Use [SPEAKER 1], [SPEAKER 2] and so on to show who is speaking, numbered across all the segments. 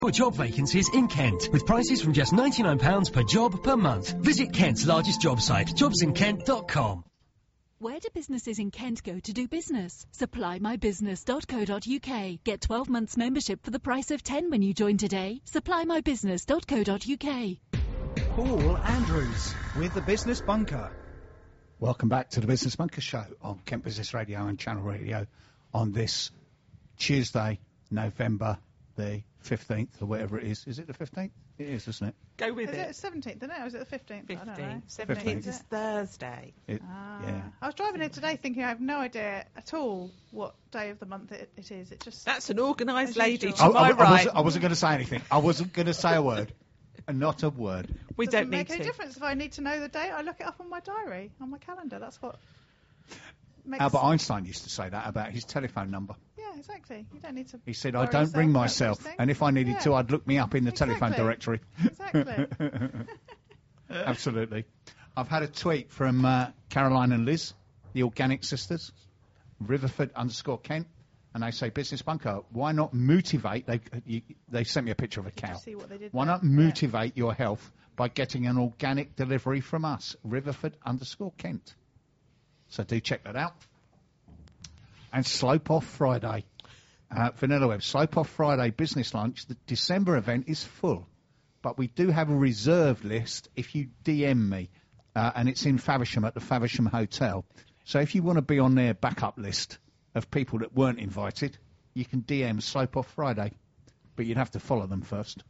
[SPEAKER 1] For job vacancies in Kent, with prices from just £99 per job per month. Visit Kent's largest job site, jobsinkent.com.
[SPEAKER 2] Where do businesses in Kent go to do business? SupplyMyBusiness.co.uk. Get 12 months membership for the price of 10 when you join today. SupplyMyBusiness.co.uk.
[SPEAKER 3] Paul Andrews with the Business Bunker. Welcome back to the Business Bunker Show on Kent Business Radio and Channel Radio on this Tuesday, November the 15th or whatever it is. Is it the 15th? It is, isn't it?
[SPEAKER 4] Go with
[SPEAKER 5] it.
[SPEAKER 4] Is
[SPEAKER 5] it the 17th, isn't it? Or is it the 15th?
[SPEAKER 4] 15th.
[SPEAKER 5] I don't know.
[SPEAKER 4] 17th is Thursday.
[SPEAKER 3] Yeah.
[SPEAKER 5] I was driving here today thinking I have no idea at all what day of the month it is. It just...
[SPEAKER 4] That's an organised lady
[SPEAKER 5] usual.
[SPEAKER 4] to my right.
[SPEAKER 3] I wasn't going to say anything. I wasn't going to say a word. Not a word.
[SPEAKER 4] We don't need to.
[SPEAKER 5] Doesn't make any difference if I need to know the date. I look it up on my diary, on my calendar. That's what makes...
[SPEAKER 3] Albert Einstein used to say that about his telephone number.
[SPEAKER 5] Yeah, exactly. You don't need to...
[SPEAKER 3] He said, I don't ring myself, and if I needed to, I'd look me up in the telephone directory.
[SPEAKER 5] Exactly.
[SPEAKER 3] Absolutely. I've had a tweet from Caroline and Liz, the Organic Sisters, Riverford_Kent, and they say, Business Bunker, why not motivate? They sent me a picture of a cow.
[SPEAKER 5] See what they did
[SPEAKER 3] Why not motivate your health by getting an organic delivery from us, Riverford_Kent? So do check that out. And Slope Off Friday. Vanilla Web, Slope Off Friday business lunch. The December event is full, but we do have a reserve list if you DM me, and it's in Faversham at the Faversham Hotel. So if you want to be on their backup list of people that weren't invited, you can DM Slope Off Friday, but you'd have to follow them first.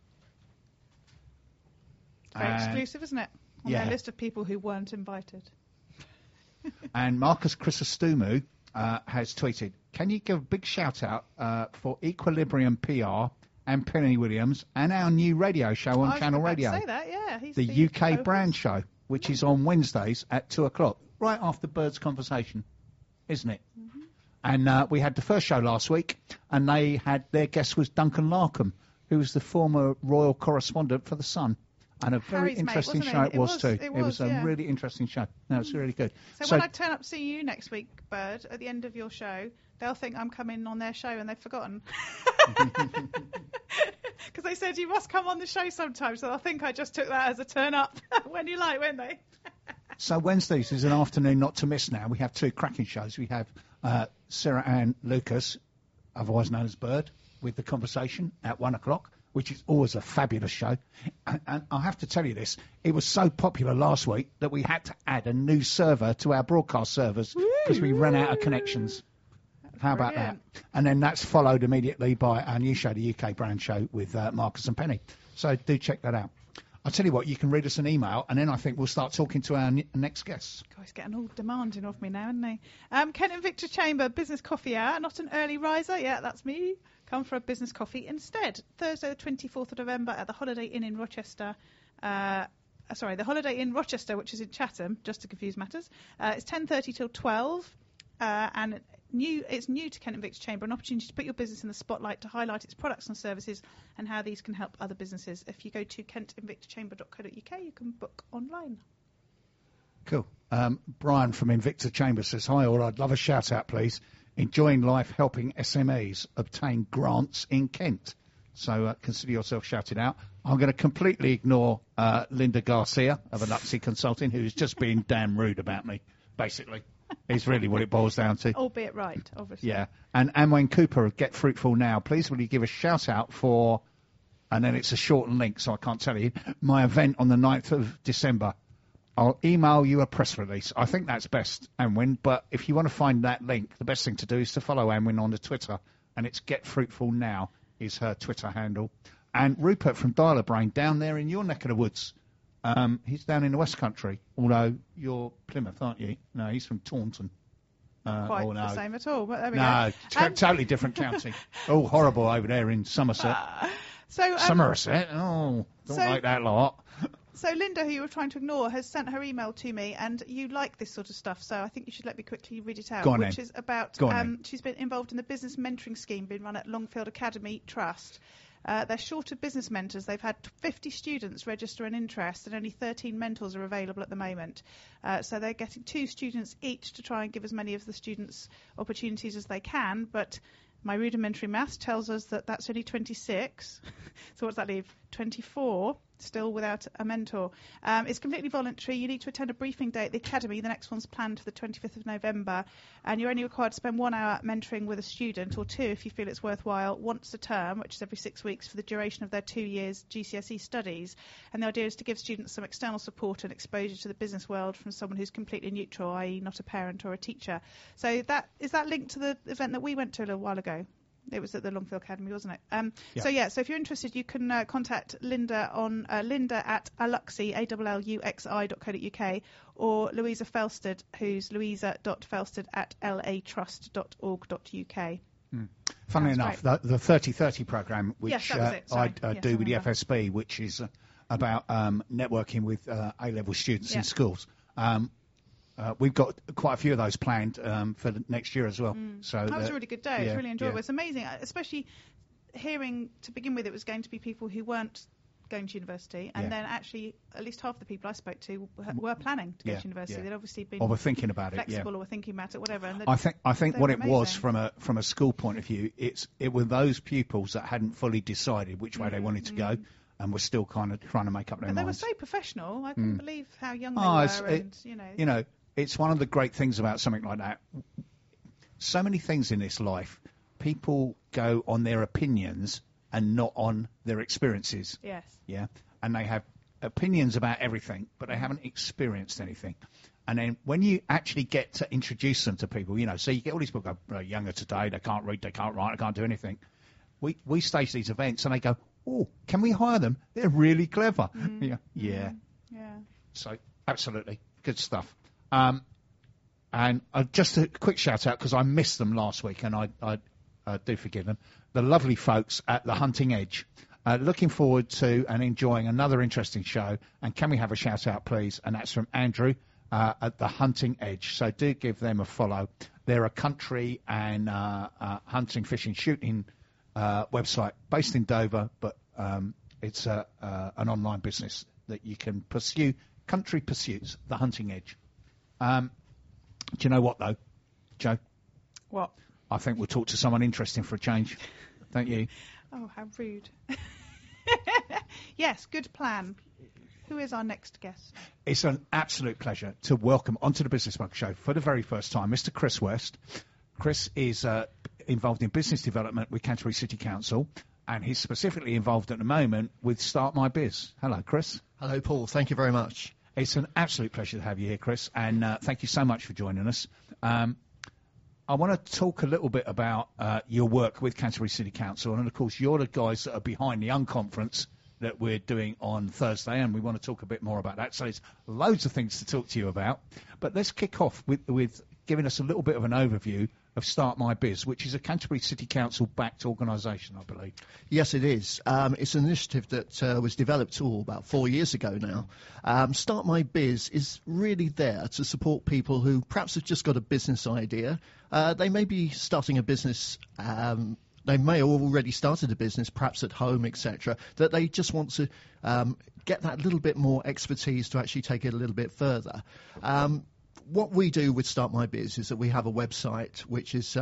[SPEAKER 5] Very exclusive, isn't it? On their list of people who weren't invited.
[SPEAKER 3] And Marcus Chrysostoumou has tweeted, can you give a big shout out for Equilibrium PR and Penny Williams and our new radio show on Channel Radio?
[SPEAKER 5] I was about to say that, yeah. He's
[SPEAKER 3] the UK brand show, which is on Wednesdays at 2 o'clock, right after Bird's Conversation, isn't it? Mm-hmm. And we had the first show last week, and their guest was Duncan Larkham, who was the former royal correspondent for The Sun. And a very interesting show it was too. It was a really interesting show. No, it's really good.
[SPEAKER 5] So when I turn up to see you next week, Bird, at the end of your show, they'll think I'm coming on their show and they've forgotten. Because they said you must come on the show sometime, so I think I just took that as a turn up when you like, won't they?
[SPEAKER 3] So Wednesdays is an afternoon not to miss now. We have two cracking shows. We have Sarah Ann Lucas, otherwise known as Bird, with The Conversation at 1 o'clock. Which is always a fabulous show. And I have to tell you this, it was so popular last week that we had to add a new server to our broadcast servers because we ran out of connections. How about that? And then that's followed immediately by our new show, the UK brand show with Marcus and Penny. So do check that out. I'll tell you what, you can read us an email, and then I think we'll start talking to our next guests.
[SPEAKER 5] God, he's getting all demanding of me now, isn't he? Kent and Victor Chamber, business coffee hour, not an early riser. Yeah, that's me. Come for a business coffee instead. Thursday, the 24th of November at the Holiday Inn in Rochester. The Holiday Inn Rochester, which is in Chatham, just to confuse matters. It's 10:30 till 12, and it's new to Kent and Victor Chamber, an opportunity to put your business in the spotlight, to highlight its products and services and how these can help other businesses. If you go to kentandvictorchamber.co.uk, you can book online.
[SPEAKER 3] Cool. Brian from Invicta Chamber says, hi all, I'd love a shout out please. Enjoying life helping SMEs obtain grants in Kent. So consider yourself shouted out. I'm going to completely ignore Linda Garcia of Aluxi Consulting, who's just being damn rude about me, basically. Is really what it boils down to.
[SPEAKER 5] Albeit right, obviously.
[SPEAKER 3] Yeah. And Amwayne Cooper of Get Fruitful Now, please will you give a shout out for, and then it's a shortened link so I can't tell you, my event on the 9th of December. I'll email you a press release. I think that's best, Amwyn. But if you want to find that link, the best thing to do is to follow Amwyn on the Twitter. And it's Get Fruitful Now is her Twitter handle. And Rupert from Dialer Brain down there in your neck of the woods. He's down in the West Country. Although you're Plymouth, aren't you? No, he's from Taunton.
[SPEAKER 5] Quite the same at all. But there we
[SPEAKER 3] go. Totally different county. Oh, horrible over there in Somerset. Somerset? Oh, don't like that lot.
[SPEAKER 5] So Linda, who you were trying to ignore, has sent her email to me, and you like this sort of stuff, so I think you should let me quickly read it out. Which is about, she's been involved in the business mentoring scheme being run at Longfield Academy Trust. They're short of business mentors. They've had 50 students register an interest, and only 13 mentors are available at the moment. So they're getting 2 students each to try and give as many of the students opportunities as they can, but My rudimentary maths tells us that that's only 26. So what does that leave? 24, still without a mentor. It's completely voluntary. You need to attend a briefing day at the Academy. The next one's planned for the 25th of November. And you're only required to spend 1 hour mentoring with a student, or 2 if you feel it's worthwhile, once a term, which is every 6 weeks for the duration of their 2 years GCSE studies. And the idea is to give students some external support and exposure to the business world from someone who's completely neutral, i.e. not a parent or a teacher. So is that linked to the event that we went to a little while ago? It was at the Longfield Academy, wasn't it? So if you're interested, you can contact Linda on Linda at Alluxi, ALLUXI.co.uk, or Louisa Felsted, who's louisa.felsted at latrust.org.uk.
[SPEAKER 3] Funnily enough, the 30-30 programme, which I do with the
[SPEAKER 5] remember.
[SPEAKER 3] FSB, which is about networking with A-level students in schools. We've got quite a few of those planned for the next year as well. So
[SPEAKER 5] that was a really good day. It was really enjoyable.
[SPEAKER 3] Yeah.
[SPEAKER 5] It's amazing, especially hearing to begin with it was going to be people who weren't going to university, and then actually at least half the people I spoke to were planning to go to university. They'd obviously been
[SPEAKER 3] or were thinking about
[SPEAKER 5] flexible or were thinking about it, whatever. And
[SPEAKER 3] I think what it
[SPEAKER 5] amazing.
[SPEAKER 3] was from a school point of view, it were those pupils that hadn't fully decided which way they wanted to go, and were still kind of trying to make up their
[SPEAKER 5] But
[SPEAKER 3] minds.
[SPEAKER 5] they were so professional. I couldn't believe how young they were.
[SPEAKER 3] It's one of the great things about something like that. So many things in this life, people go on their opinions and not on their experiences.
[SPEAKER 5] Yes.
[SPEAKER 3] Yeah. And they have opinions about everything, but they haven't experienced anything. And then when you actually get to introduce them to people, so you get all these people go, younger today, they can't read, they can't write, they can't do anything. We stage these events and they go, oh, can we hire them? They're really clever. Yeah. So absolutely good stuff. And just a quick shout out, because I missed them last week, and I do forgive them. The lovely folks at the Hunting Edge. Looking forward to and enjoying another interesting show. And can we have a shout out, please? And that's from Andrew at the Hunting Edge. So do give them a follow. They're a country and hunting, fishing, shooting website based in Dover, but it's an online business that you can pursue country pursuits. The Hunting Edge. Do you know what, though, Joe?
[SPEAKER 5] What?
[SPEAKER 3] I think we'll talk to someone interesting for a change. Don't you?
[SPEAKER 5] Oh, how rude. Yes, good plan. Who is our next guest?
[SPEAKER 3] It's an absolute pleasure to welcome onto the Business Mug Show for the very first time Mr. Chris West. Chris is involved in business development with Canterbury City Council, and he's specifically involved at the moment with Start My Biz. Hello, Chris.
[SPEAKER 6] Hello, Paul. Thank you very much.
[SPEAKER 3] It's an absolute pleasure to have you here, Chris, and thank you so much for joining us. I want to talk a little bit about your work with Canterbury City Council, and of course you're the guys that are behind the Unconference that we're doing on Thursday, and we want to talk a bit more about that. So there's loads of things to talk to you about, but let's kick off with giving us a little bit of an overview of Start My Biz, which is a Canterbury City Council-backed organisation, I believe.
[SPEAKER 6] Yes, it is. It's an initiative that was developed about 4 years ago now. Start My Biz is really there to support people who perhaps have just got a business idea. They may be starting a business. They may have already started a business, perhaps at home, etc., that they just want to get that little bit more expertise to actually take it a little bit further. What we do with Start My Biz is that we have a website which is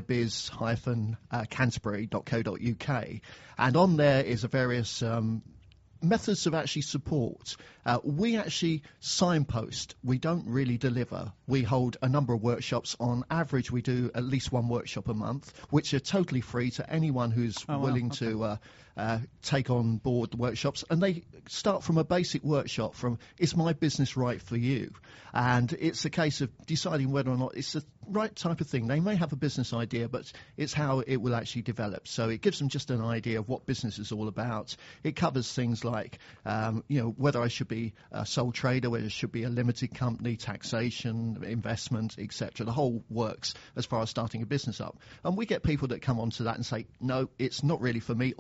[SPEAKER 6] mybiz-canterbury.co.uk, and on there is a various methods of actually support. We actually signpost. We don't really deliver. We hold a number of workshops. On average, we do at least one workshop a month, which are totally free to anyone who's willing to take on board the workshops. And they start from a basic workshop from, is my business right for you? And it's a case of deciding whether or not it's the right type of thing. They may have a business idea, but it's how it will actually develop. So it gives them just an idea of what business is all about. It covers things like, whether I should be a sole trader, whether it should be a limited company, taxation, investment, etc. The whole works as far as starting a business up. And we get people that come onto that and say, no, it's not really for me, or yes,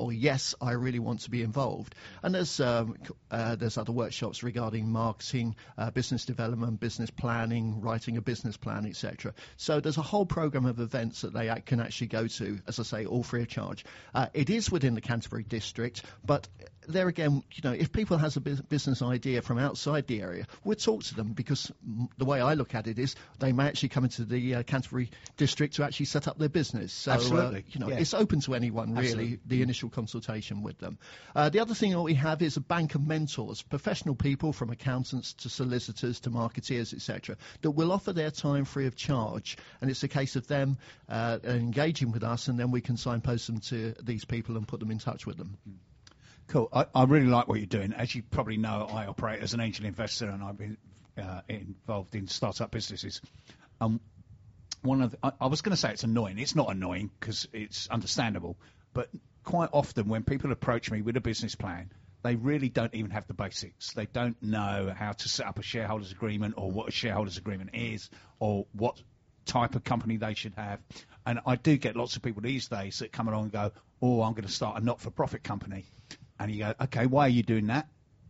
[SPEAKER 6] yes, I really want to be involved. And there's other workshops regarding marketing, business development, business planning, writing a business plan, etc. So there's a whole program of events that they can actually go to, as I say, all free of charge. It is within the Canterbury district, but there again, if people has a business idea from outside the area, we'll talk to them, because the way I look at it is they may actually come into the Canterbury district to actually set up their business. So,
[SPEAKER 3] Absolutely.
[SPEAKER 6] It's open to anyone, really,
[SPEAKER 3] Absolutely.
[SPEAKER 6] the initial consultation with them. The other thing that we have is a bank of mentors, professional people from accountants to solicitors to marketeers, etc., that will offer their time free of charge. And it's a case of them engaging with us, and then we can signpost them to these people and put them in touch with them.
[SPEAKER 3] Cool. I really like what you're doing. As you probably know, I operate as an angel investor, and I've been involved in startup businesses. I was going to say it's annoying. It's not annoying because it's understandable. But quite often when people approach me with a business plan, they really don't even have the basics. They don't know how to set up a shareholders agreement, or what a shareholders agreement is, or what type of company they should have. And I do get lots of people these days that come along and go, oh, I'm going to start a not-for-profit company. And you go, okay, why are you doing that?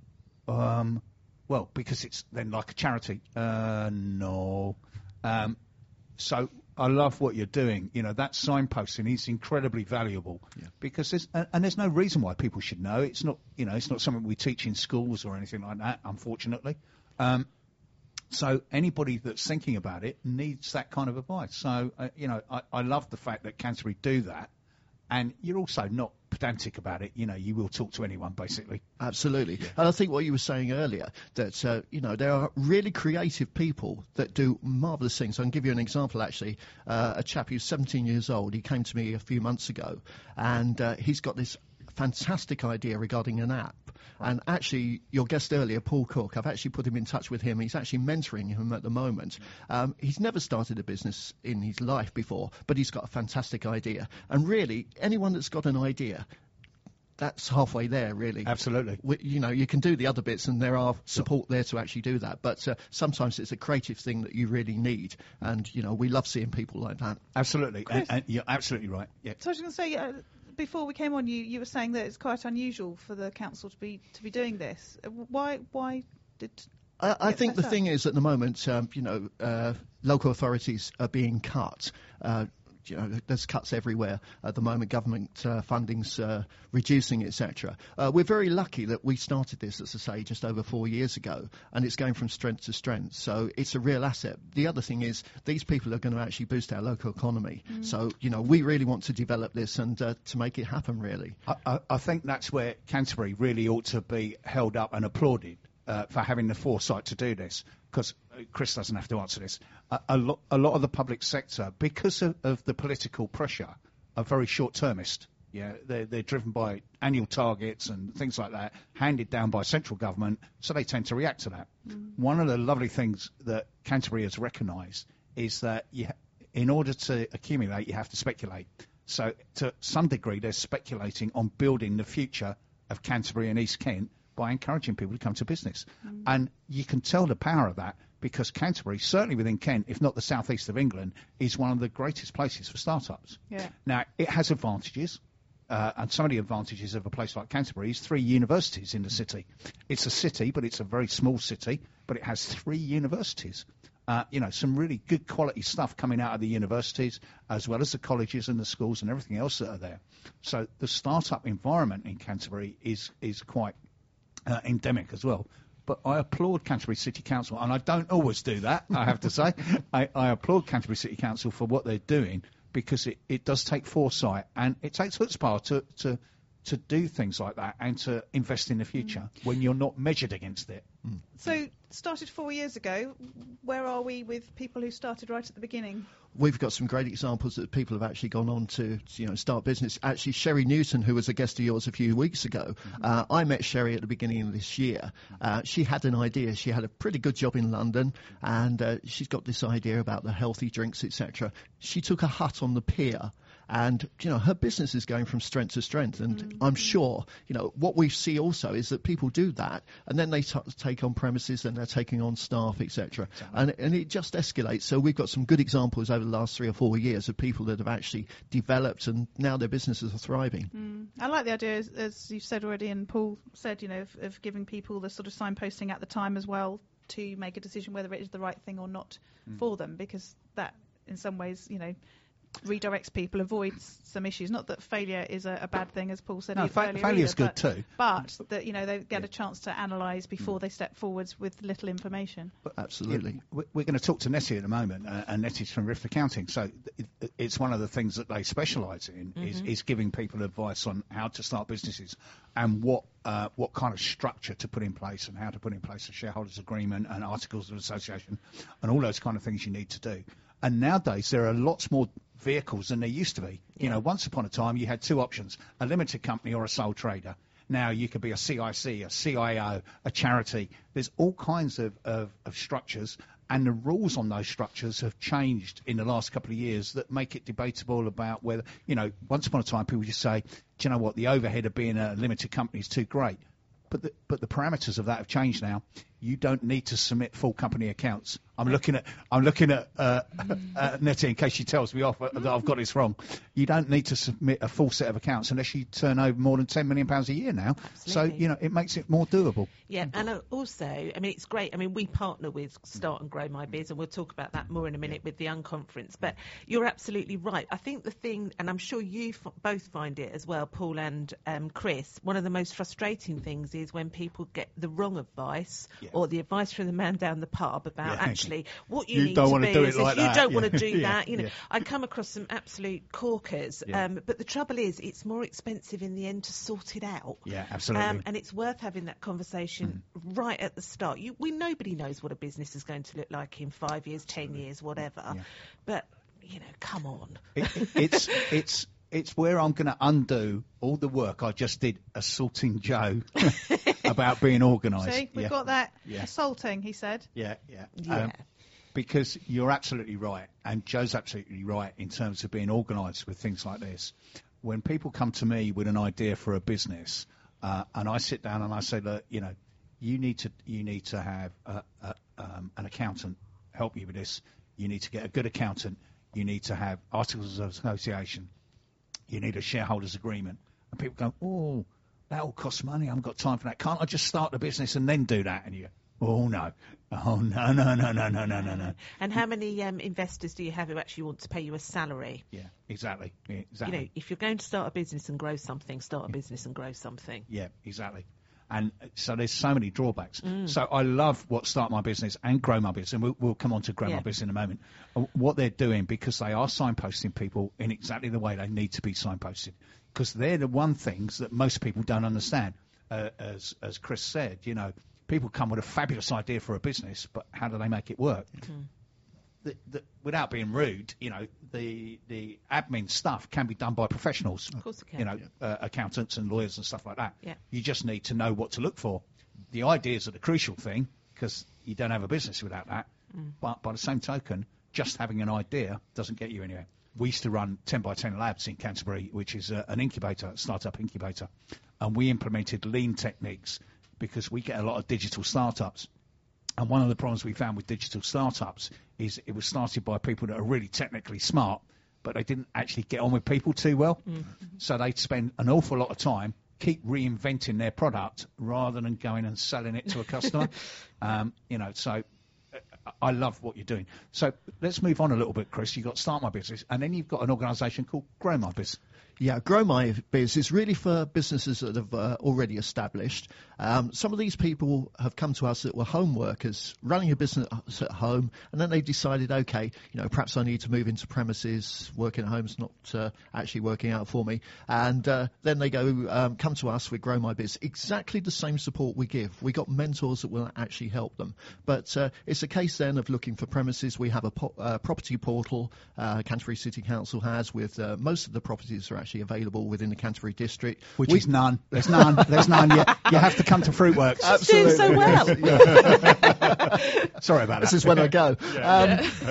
[SPEAKER 3] Well, because it's then like a charity. No. So I love what you're doing. That signposting is incredibly valuable, because there's no reason why people should know. It's not, it's not something we teach in schools or anything like that, unfortunately. So anybody that's thinking about it needs that kind of advice. So, I love the fact that Canterbury do that. And you're also not pedantic about it. You will talk to anyone, basically.
[SPEAKER 6] Absolutely. Yeah. And I think what you were saying earlier, that, there are really creative people that do marvellous things. I can give you an example, actually. A chap who's 17 years old, he came to me a few months ago, and he's got this fantastic idea regarding an app. And actually, your guest earlier, Paul Cook, I've actually put him in touch with him. He's actually mentoring him at the moment. He's never started a business in his life before, but he's got a fantastic idea. And really, anyone that's got an idea, that's halfway there, really.
[SPEAKER 3] Absolutely.
[SPEAKER 6] You can do the other bits, and there are support there to actually do that. But sometimes it's a creative thing that you really need. And, we love seeing people like that.
[SPEAKER 3] Absolutely. And you're absolutely right. Yeah.
[SPEAKER 5] So I was going to say, before we came on, you were saying that it's quite unusual for the council to be doing this. Why did?
[SPEAKER 6] I think the thing is, at the moment, local authorities are being cut. There's cuts everywhere at the moment. Government funding's reducing, etc. We're very lucky that we started this, as I say, just over 4 years ago, and it's going from strength to strength. So it's a real asset. The other thing is, these people are going to actually boost our local economy. So, we really want to develop this and to make it happen, really.
[SPEAKER 3] I think that's where Canterbury really ought to be held up and applauded for having the foresight to do this. Because Chris doesn't have to answer this. A lot of the public sector, because of the political pressure, are very short-termist. Yeah, they're driven by annual targets and things like that, handed down by central government, so they tend to react to that. One of the lovely things that Canterbury has recognised is that in order to accumulate, you have to speculate. So to some degree, they're speculating on building the future of Canterbury and East Kent by encouraging people to come to business. And you can tell the power of that, because Canterbury, certainly within Kent, if not the southeast of England, is one of the greatest places for startups. Yeah. Now, it has advantages, and some of the advantages of a place like Canterbury is 3 universities in the city. It's a city, but it's a very small city, but it has 3 universities. Some really good quality stuff coming out of the universities, as well as the colleges and the schools and everything else that are there. So the startup environment in Canterbury is quite endemic as well. But I applaud Canterbury City Council, and I don't always do that, I have to say. I applaud Canterbury City Council for what they're doing, because it does take foresight, and it takes chutzpah to do things like that and to invest in the future when you're not measured against it.
[SPEAKER 5] So, started 4 years ago. Where are we with people who started right at the beginning?
[SPEAKER 6] We've got some great examples that people have actually gone on to start business. Actually, Sherry Newton, who was a guest of yours a few weeks ago, I met Sherry at the beginning of this year. She had an idea. She had a pretty good job in London, and she's got this idea about the healthy drinks, etc. She took a hut on the pier, And, her business is going from strength to strength. And I'm sure, what we see also is that people do that, and then they take on premises, then they're taking on staff, etc. And it just escalates. So we've got some good examples over the last 3 or 4 years of people that have actually developed, and now their businesses are thriving.
[SPEAKER 5] I like the idea, as you've said already, and Paul said, of giving people the sort of signposting at the time as well to make a decision whether it is the right thing or not for them, because that, in some ways, redirects people, avoids some issues. Not that failure is a bad thing, as Paul said.
[SPEAKER 3] No, failure is good too.
[SPEAKER 5] But that they get a chance to analyse before they step forwards with little information.
[SPEAKER 6] Absolutely.
[SPEAKER 3] We're going to talk to Nettie at the moment, and Nettie's from Rift Accounting. So it's one of the things that they specialise in is giving people advice on how to start businesses and what kind of structure to put in place and how to put in place a shareholders agreement and articles of association and all those kind of things you need to do. And nowadays there are lots more vehicles than there used to be. Once upon a time you had two options: a limited company or a sole trader. Now you could be a CIC, a CIO, a charity. There's all kinds of structures, and the rules on those structures have changed in the last couple of years that make it debatable about whether, once upon a time people just say, do you know what, the overhead of being a limited company is too great. But the parameters of that have changed now. You don't need to submit full company accounts. I'm looking at Nettie in case she tells me off that I've got this wrong. You don't need to submit a full set of accounts unless you turn over more than £10 million a year now.
[SPEAKER 7] Absolutely.
[SPEAKER 3] So, it makes it more doable.
[SPEAKER 7] Yeah, and also, it's great. We partner with Start and Grow My Biz, and we'll talk about that more in a minute with the Unconference. But you're absolutely right. I think the thing, and I'm sure you both find it as well, Paul and Chris, one of the most frustrating things is when people get the wrong advice or the advice from the man down the pub about actually what you need
[SPEAKER 3] don't
[SPEAKER 7] to
[SPEAKER 3] want
[SPEAKER 7] be.
[SPEAKER 3] to do it like
[SPEAKER 7] you
[SPEAKER 3] that.
[SPEAKER 7] don't want to do that. I come across some absolute corkers. But the trouble is, it's more expensive in the end to sort it out.
[SPEAKER 3] Yeah, absolutely.
[SPEAKER 7] And it's worth having that conversation right at the start. Nobody knows what a business is going to look like in 5 years, 10 years, whatever. Yeah. But come on. It's
[SPEAKER 3] where I'm going to undo all the work I just did assaulting Joe about being organised.
[SPEAKER 5] See, we've got that assaulting, he said.
[SPEAKER 3] Yeah. Because you're absolutely right, and Joe's absolutely right in terms of being organised with things like this. When people come to me with an idea for a business, and I sit down and I say, look, you need to have an accountant help you with this. You need to get a good accountant. You need to have articles of association. You need a shareholders agreement. And people go, oh, that will cost money. I haven't got time for that. Can't I just start the business and then do that? And you go, oh, no. Oh, no.
[SPEAKER 7] And how many investors do you have who actually want to pay you a salary?
[SPEAKER 3] Yeah, exactly.
[SPEAKER 7] If you're going to start a business and grow something, start a business and grow something.
[SPEAKER 3] Yeah, exactly. And so there's so many drawbacks. So I love what Start My Business and Grow My Business, and we'll come on to Grow My Business in a moment, what they're doing, because they are signposting people in exactly the way they need to be signposted, because they're the one things that most people don't understand. As Chris said, people come with a fabulous idea for a business, but how do they make it work? Without being rude, the admin stuff can be done by professionals.
[SPEAKER 7] Of course it can.
[SPEAKER 3] Accountants and lawyers and stuff like that.
[SPEAKER 7] Yeah.
[SPEAKER 3] You just need to know what to look for. The ideas are the crucial thing, because you don't have a business without that. But by the same token, just having an idea doesn't get you anywhere. We used to run 10 by 10 Labs in Canterbury, which is an incubator, a startup incubator, and we implemented lean techniques because we get a lot of digital startups. And one of the problems we found with digital startups is it was started by people that are really technically smart, but they didn't actually get on with people too well. So they'd spend an awful lot of time keep reinventing their product rather than going and selling it to a customer. So I love what you're doing. So let's move on a little bit, Chris. You've got Start My Business, and then you've got an organisation called Grow My Biz.
[SPEAKER 6] Yeah, Grow My Biz is really for businesses that have already established. Some of these people have come to us that were home workers, running a business at home, and then they decided, okay, perhaps I need to move into premises. Working at home's not actually working out for me. And then they go, come to us with Grow My Biz. Exactly the same support we give. We got mentors that will actually help them. But it's a case then of looking for premises. We have a property portal Canterbury City Council has with most of the properties are actually available within the Canterbury district.
[SPEAKER 3] Which is none. There's none. You have to come to Fruitworks.
[SPEAKER 7] Absolutely. Doing so well.
[SPEAKER 3] Sorry about that.
[SPEAKER 6] This is when I go.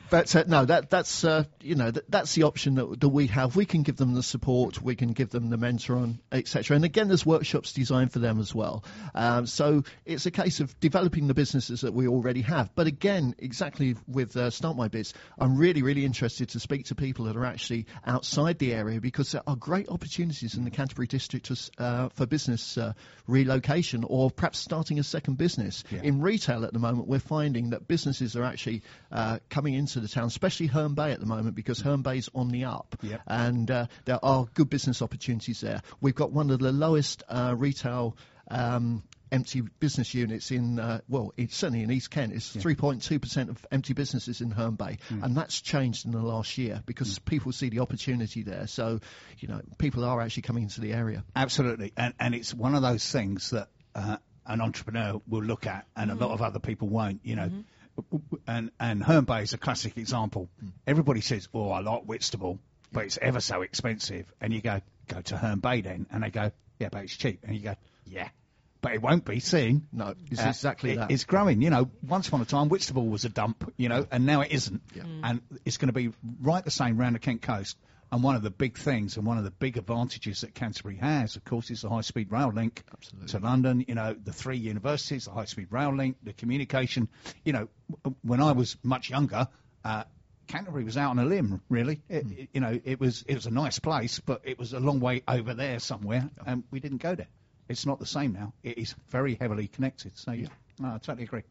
[SPEAKER 6] But no, that's that's the option that we have. We can give them the support, we can give them the mentoring, etc. And again, there's workshops designed for them as well. So it's a case of developing the businesses that we already have. But again, exactly with Start My Biz, I'm really, really interested to speak to people that are actually outside the area, because there are great opportunities in the Canterbury district for business relocation, or perhaps starting a second business.
[SPEAKER 3] Yeah.
[SPEAKER 6] In retail at the moment, we're finding that businesses are actually coming into the town, especially Herne Bay at the moment, because Herne Bay's on the up.
[SPEAKER 3] Yep.
[SPEAKER 6] And there are good business opportunities there. We've got one of the lowest retail empty business units in, it's certainly in East Kent. It's 3.2% of empty businesses in Herne Bay. And that's changed in the last year because people see the opportunity there. So, people are actually coming into the area.
[SPEAKER 3] Absolutely. And it's one of those things that an entrepreneur will look at and a lot of other people won't, And Herne Bay is a classic example. Everybody says, "Oh, I like Whitstable, but it's ever so expensive." And you go to Herne Bay then, and they go, "Yeah, but it's cheap." And you go, "Yeah, but it won't be soon."
[SPEAKER 6] No, it's exactly that.
[SPEAKER 3] It's growing. Once upon a time, Whitstable was a dump, and now it isn't. Yeah. And it's going to be right the same round the Kent coast. And one of the big things and one of the big advantages that Canterbury has, of course, is the high-speed rail link to London, the 3 universities, the high-speed rail link, the communication. When I was much younger, Canterbury was out on a limb, really. It was a nice place, but it was a long way over there somewhere, and we didn't go there. It's not the same now. It is very heavily connected. So, no, I totally agree.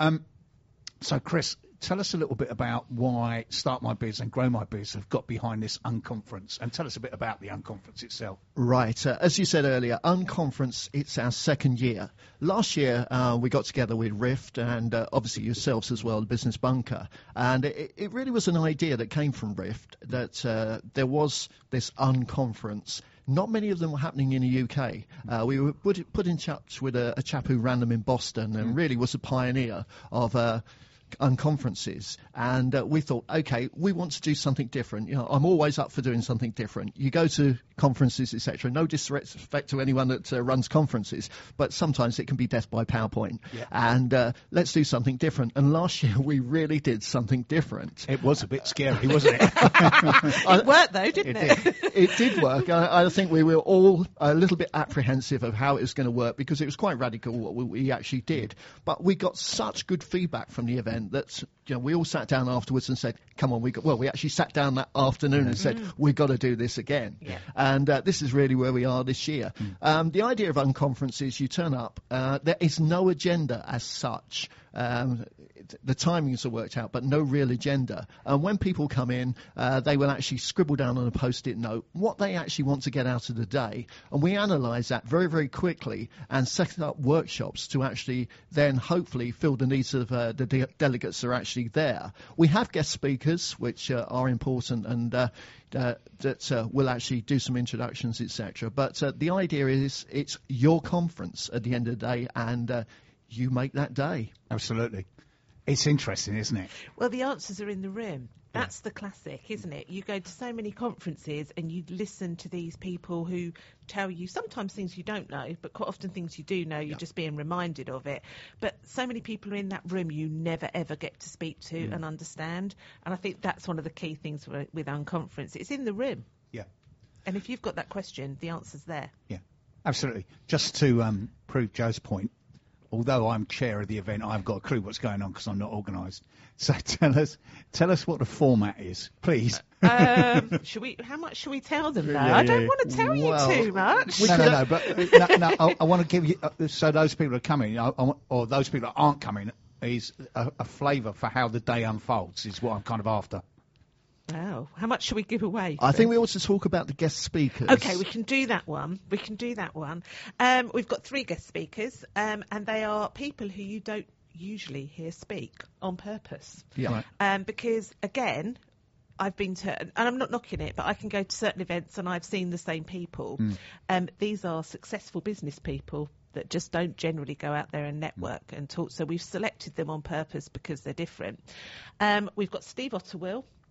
[SPEAKER 3] So, Chris, tell us a little bit about why Start My Biz and Grow My Biz have got behind this Unconference, and tell us a bit about the Unconference itself.
[SPEAKER 6] Right. As you said earlier, Unconference, it's our second year. Last year, we got together with Rift and obviously yourselves as well, the Business Bunker. And it really was an idea that came from Rift, that there was this Unconference. Not many of them were happening in the UK. We were put in touch with a chap who ran them in Boston and really was a pioneer of unconferences, and we thought, okay, we want to do something different. I'm always up for doing something different. You go to conferences, etc. No disrespect to anyone that runs conferences, but sometimes it can be death by PowerPoint. Yeah. And let's do something different. And last year we really did something different.
[SPEAKER 3] It was a bit scary, wasn't it?
[SPEAKER 7] It worked though, didn't it?
[SPEAKER 6] It did work. I think we were all a little bit apprehensive of how it was going to work, because it was quite radical what we actually did. But we got such good feedback from the event that we all sat down afterwards and said, come on, we actually sat down that afternoon and said, we've got to do this again. Yeah. And this is really where we are this year. The idea of Unconference is you turn up, there is no agenda as such. The timings are worked out, but no real agenda. And when people come in, they will actually scribble down on a post-it note what they actually want to get out of the day. And we analyse that very, very quickly and set up workshops to actually then hopefully fill the needs of the delegates that are actually there. We have guest speakers, which are important, and that will actually do some introductions, etc. But the idea is it's your conference at the end of the day, and you make that day.
[SPEAKER 3] Absolutely. It's interesting, isn't it?
[SPEAKER 7] Well, the answers are in the room. That's the classic, isn't it? You go to so many conferences and you listen to these people who tell you sometimes things you don't know, but quite often things you do know. You're just being reminded of it. But so many people are in that room you never, ever get to speak to and understand. And I think that's one of the key things with Unconference. It's in the room.
[SPEAKER 3] Yeah.
[SPEAKER 7] And if you've got that question, the answer's there.
[SPEAKER 3] Yeah, absolutely. Just to prove Joe's point, although I'm chair of the event, I've got a clue what's going on because I'm not organised. So tell us what the format is, please.
[SPEAKER 7] How much should we tell them though? I don't want to tell you too much.
[SPEAKER 3] No, but I want to give you, so those people are coming, or those people that aren't coming, is a flavour for how the day unfolds, is what I'm kind of after.
[SPEAKER 7] Oh, how much should we give away?
[SPEAKER 6] I think we ought to talk about the guest speakers.
[SPEAKER 7] Okay, we can do that one. We've got 3 guest speakers, and they are people who you don't usually hear speak on purpose.
[SPEAKER 6] Yeah.
[SPEAKER 7] Because, again, I've been to, and I'm not knocking it, but I can go to certain events and I've seen the same people. These are successful business people that just don't generally go out there and network and talk. So we've selected them on purpose because they're different. We've got Steve Otterwill.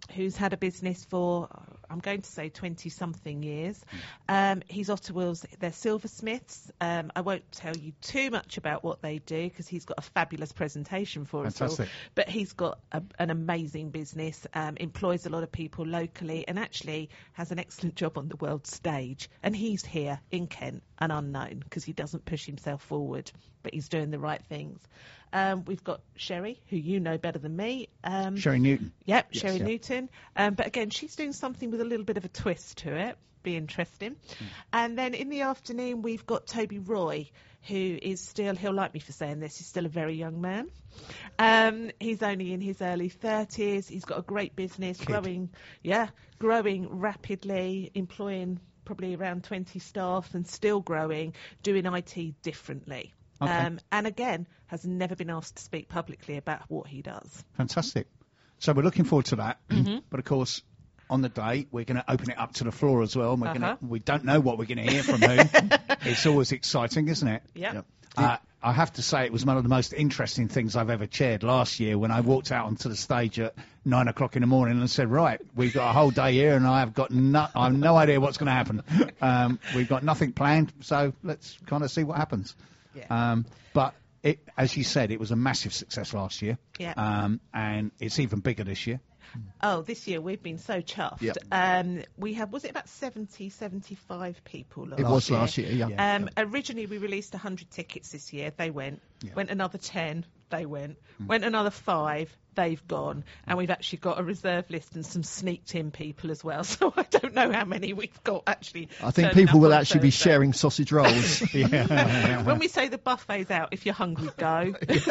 [SPEAKER 7] who's had a business for, I'm going to say 20-something years. He's Ottawill's, they're silversmiths. I won't tell you too much about what they do because he's got a fabulous presentation for us all. But he's got an amazing business, employs a lot of people locally, and actually has an excellent job on the world stage. And he's here in Kent, an unknown, because he doesn't push himself forward, but he's doing the right things. We've got Sherry, who you know better than me.
[SPEAKER 3] Sherry Newton.
[SPEAKER 7] Yep, yes, Sherry Newton. But again, she's doing something with a little bit of a twist to it. Be interesting. And then in the afternoon, we've got Toby Roy, who is still, he'll like me for saying this, he's still a very young man. He's only in his early 30s. He's got a great business, growing rapidly, employing probably around 20 staff and still growing, doing IT differently. Okay. And again, has never been asked to speak publicly about what he does.
[SPEAKER 3] Fantastic. So we're looking forward to that. But of course, on the day, we're going to open it up to the floor as well. And we don't know what we're going to hear from who. It's always exciting, isn't it?
[SPEAKER 7] Yep.
[SPEAKER 3] I have to say it was one of the most interesting things I've ever chaired last year when I walked out onto the stage at 9 o'clock in the morning and said, right, we've got a whole day here and I have no idea what's going to happen. We've got nothing planned, so let's kind of see what happens. Yeah. But as you said, it was a massive success last year.
[SPEAKER 7] Yeah.
[SPEAKER 3] And it's even bigger this year.
[SPEAKER 7] Oh, this year we've been so chuffed. Yep. We had, was it about 70, 75 people last year?
[SPEAKER 6] It was last year, yeah.
[SPEAKER 7] Originally we released 100 tickets this year. They went. Yeah. Went another 10. They went. Went another 5. They've gone. And we've actually got a reserve list and some sneaked in people as well. So I don't know how many we've got actually.
[SPEAKER 6] I think people will actually be sharing sausage rolls.
[SPEAKER 7] When we say the buffet's out, if you're hungry, go.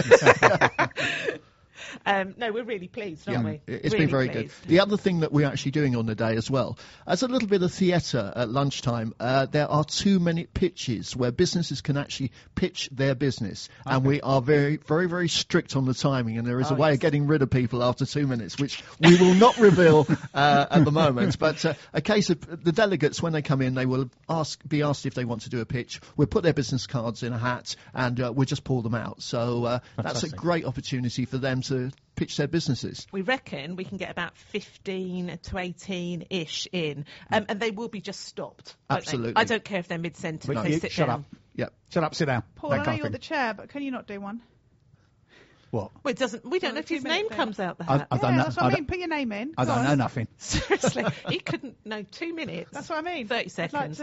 [SPEAKER 7] No, we're really pleased, aren't we?
[SPEAKER 6] It's
[SPEAKER 7] really
[SPEAKER 6] been very good. The other thing that we're actually doing on the day as well, as a little bit of theatre at lunchtime, there are 2 minute pitches where businesses can actually pitch their business. Okay. And we are very, very, very strict on the timing. And there is a way of getting rid of people after 2 minutes, which we will not reveal at the moment. But a case of the delegates, when they come in, they will be asked if they want to do a pitch. We'll put their business cards in a hat and we'll just pull them out. So that's a great opportunity for them to pitch their businesses.
[SPEAKER 7] We reckon we can get about 15 to 18-ish in, and they will be just stopped.
[SPEAKER 6] Absolutely.
[SPEAKER 7] I don't care if they're mid-sentence. They sit
[SPEAKER 3] shut
[SPEAKER 7] down.
[SPEAKER 3] Up. Yep. Shut up, sit down.
[SPEAKER 5] Paul, I know you're the chair, but can you not do one?
[SPEAKER 3] What?
[SPEAKER 7] Well, it doesn't. We don't know if his name comes out the hat.
[SPEAKER 3] I don't know.
[SPEAKER 5] That's what I mean. Put your name in.
[SPEAKER 3] I don't know nothing.
[SPEAKER 7] Seriously, he couldn't know 2 minutes.
[SPEAKER 5] That's what I mean.
[SPEAKER 7] 30 seconds.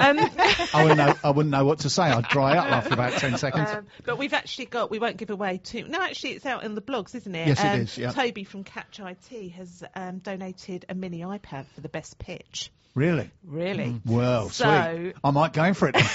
[SPEAKER 3] I wouldn't know what to say. I'd dry up after about 10 seconds.
[SPEAKER 7] But we've actually got. We won't give away too. No, actually, it's out in the blogs, isn't it?
[SPEAKER 6] Yes, it is. Yeah.
[SPEAKER 7] Toby from Catch IT has donated a mini iPad for the best pitch.
[SPEAKER 3] Really?
[SPEAKER 7] Really?
[SPEAKER 3] Well, sweet. I might go in for it.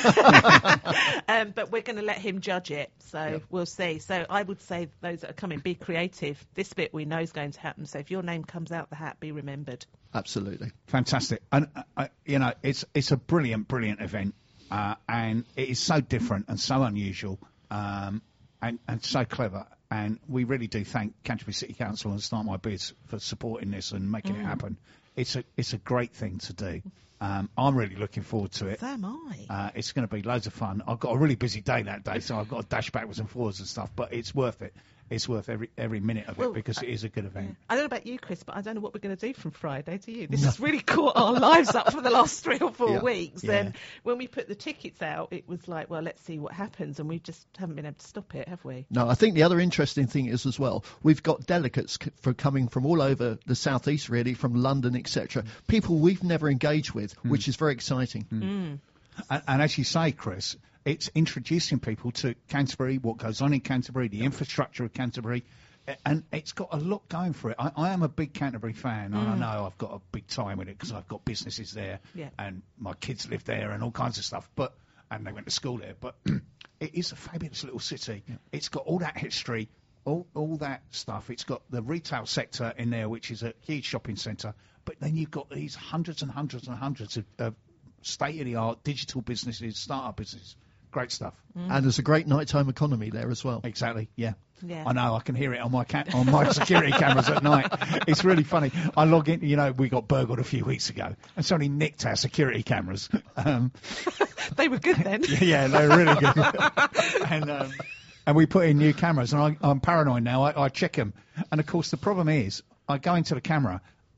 [SPEAKER 7] But we're going to let him judge it, so we'll see. So I would say those that are coming, be creative. This bit we know is going to happen, so if your name comes out the hat, be remembered.
[SPEAKER 6] Absolutely.
[SPEAKER 3] Fantastic. And, it's a brilliant, brilliant event, and it is so different and so unusual and so clever. And we really do thank Canterbury City Council and Start My Biz for supporting this and making it happen. It's a great thing to do. I'm really looking forward to it.
[SPEAKER 7] So am I.
[SPEAKER 3] It's going to be loads of fun. I've got a really busy day that day, so I've got to dash backwards and forwards and stuff, but it's worth it. It's worth every minute of it because it is a good event.
[SPEAKER 7] Yeah. I don't know about you, Chris, but I don't know what we're going to do from Friday, do you? This has really caught our lives up for the last 3 or 4 weeks.
[SPEAKER 3] Yeah.
[SPEAKER 7] And when we put the tickets out, it was like, well, let's see what happens. And we just haven't been able to stop it, have we?
[SPEAKER 6] No, I think the other interesting thing is as well, we've got delegates coming from all over the southeast, really, from London, etc. People we've never engaged with, which is very exciting.
[SPEAKER 3] And as you say, Chris, it's introducing people to Canterbury, what goes on in Canterbury, the infrastructure of Canterbury, and it's got a lot going for it. I am a big Canterbury fan, and I know I've got a big time with it because I've got businesses there, and my kids live there and all kinds of stuff, and they went to school there. But it is a fabulous little city. Yeah. It's got all that history, all that stuff. It's got the retail sector in there, which is a huge shopping centre, but then you've got these hundreds and hundreds and hundreds of state-of-the-art digital businesses, start-up businesses. Great stuff.
[SPEAKER 6] And there's a great nighttime economy there as well.
[SPEAKER 3] Exactly, yeah. I know, I can hear it on my security cameras at night. It's really funny. I log in, we got burgled a few weeks ago, and somebody nicked our security cameras.
[SPEAKER 7] They were good then.
[SPEAKER 3] Yeah, they were really good. And we put in new cameras, and I'm paranoid now. I check them. And, of course, the problem is I go into the camera,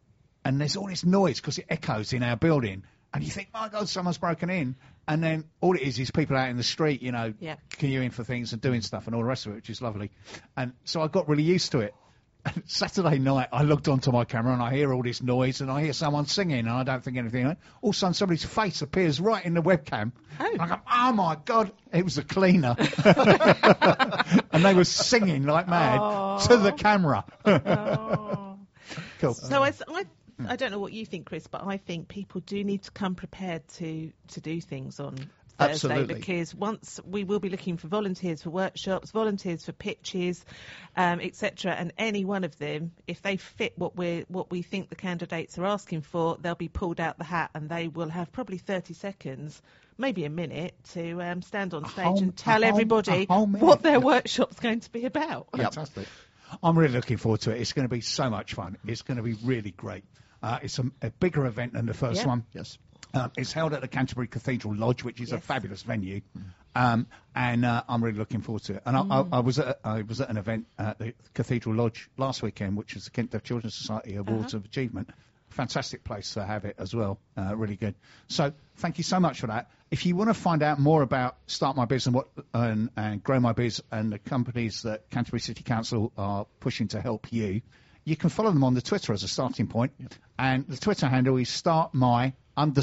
[SPEAKER 3] and there's all this noise because it echoes in our building. And you think, my God, someone's broken in. And then all it is people out in the street,
[SPEAKER 7] Yeah.
[SPEAKER 3] queuing for things and doing stuff and all the rest of it, which is lovely. And so I got really used to it. And Saturday night, I looked onto my camera and I hear all this noise and I hear someone singing and I don't think anything of it. All of a sudden, somebody's face appears right in the webcam. And I go, oh, my God, it was a cleaner. And they were singing like mad to the camera. Cool.
[SPEAKER 7] So I don't know what you think, Chris, but I think people do need to come prepared to do things on Thursday,
[SPEAKER 6] Absolutely.
[SPEAKER 7] because once we will be looking for volunteers for workshops, volunteers for pitches, etc. And any one of them, if they fit what we think the candidates are asking for, they'll be pulled out the hat and they will have probably 30 seconds, maybe a minute, to stand on stage and tell everybody what their workshop's going to be about.
[SPEAKER 3] Fantastic. I'm really looking forward to it. It's going to be so much fun. It's going to be really great. It's a bigger event than the first one.
[SPEAKER 6] Yes.
[SPEAKER 3] It's held at the Canterbury Cathedral Lodge, which is a fabulous venue, and I'm really looking forward to it. And I was at an event at the Cathedral Lodge last weekend, which was the Kent Deaf Children's Society Awards of Achievement. Fantastic place to have it as well. Really good. So thank you so much for that. If you want to find out more about Start My Biz and Grow My Biz and the companies that Canterbury City Council are pushing to help you, you can follow them on the Twitter as a starting point. And the Twitter handle is startmy_biz,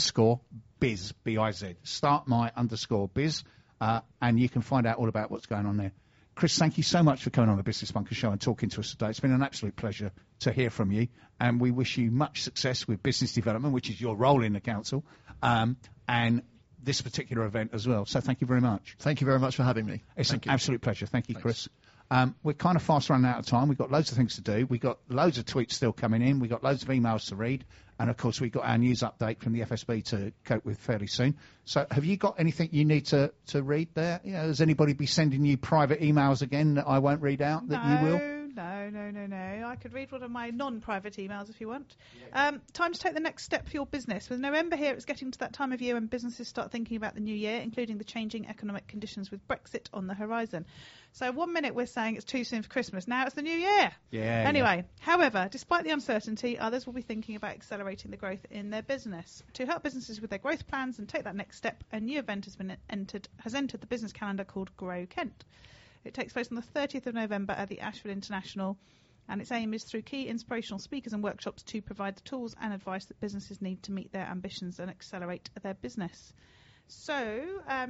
[SPEAKER 3] B-I-Z. Startmy_biz. And you can find out all about what's going on there. Chris, thank you so much for coming on the Business Bunker Show and talking to us today. It's been an absolute pleasure to hear from you. And we wish you much success with business development, which is your role in the council, and this particular event as well. So thank you very much.
[SPEAKER 6] Thank you very much for having me.
[SPEAKER 3] It's
[SPEAKER 6] Thank
[SPEAKER 3] an
[SPEAKER 6] you.
[SPEAKER 3] absolute pleasure. Thank you, Chris. We're kind of fast running out of time. We've got loads of things to do. We've got loads of tweets still coming in. We've got loads of emails to read. And, of course, we've got our news update from the FSB to cope with fairly soon. So have you got anything you need to read there? Does anybody be sending you private emails again that I won't read out that you will?
[SPEAKER 5] No. I could read one of my non-private emails if you want. Time to take the next step for your business. With November here, it's getting to that time of year when businesses start thinking about the new year, including the changing economic conditions with Brexit on the horizon. So 1 minute we're saying it's too soon for Christmas. Now it's the new year. Anyway, however, despite the uncertainty, others will be thinking about accelerating the growth in their business. To help businesses with their growth plans and take that next step, a new event has entered the business calendar called Grow Kent. It takes place on the 30th of November at the Ashford International, and its aim is through key inspirational speakers and workshops to provide the tools and advice that businesses need to meet their ambitions and accelerate their business. So,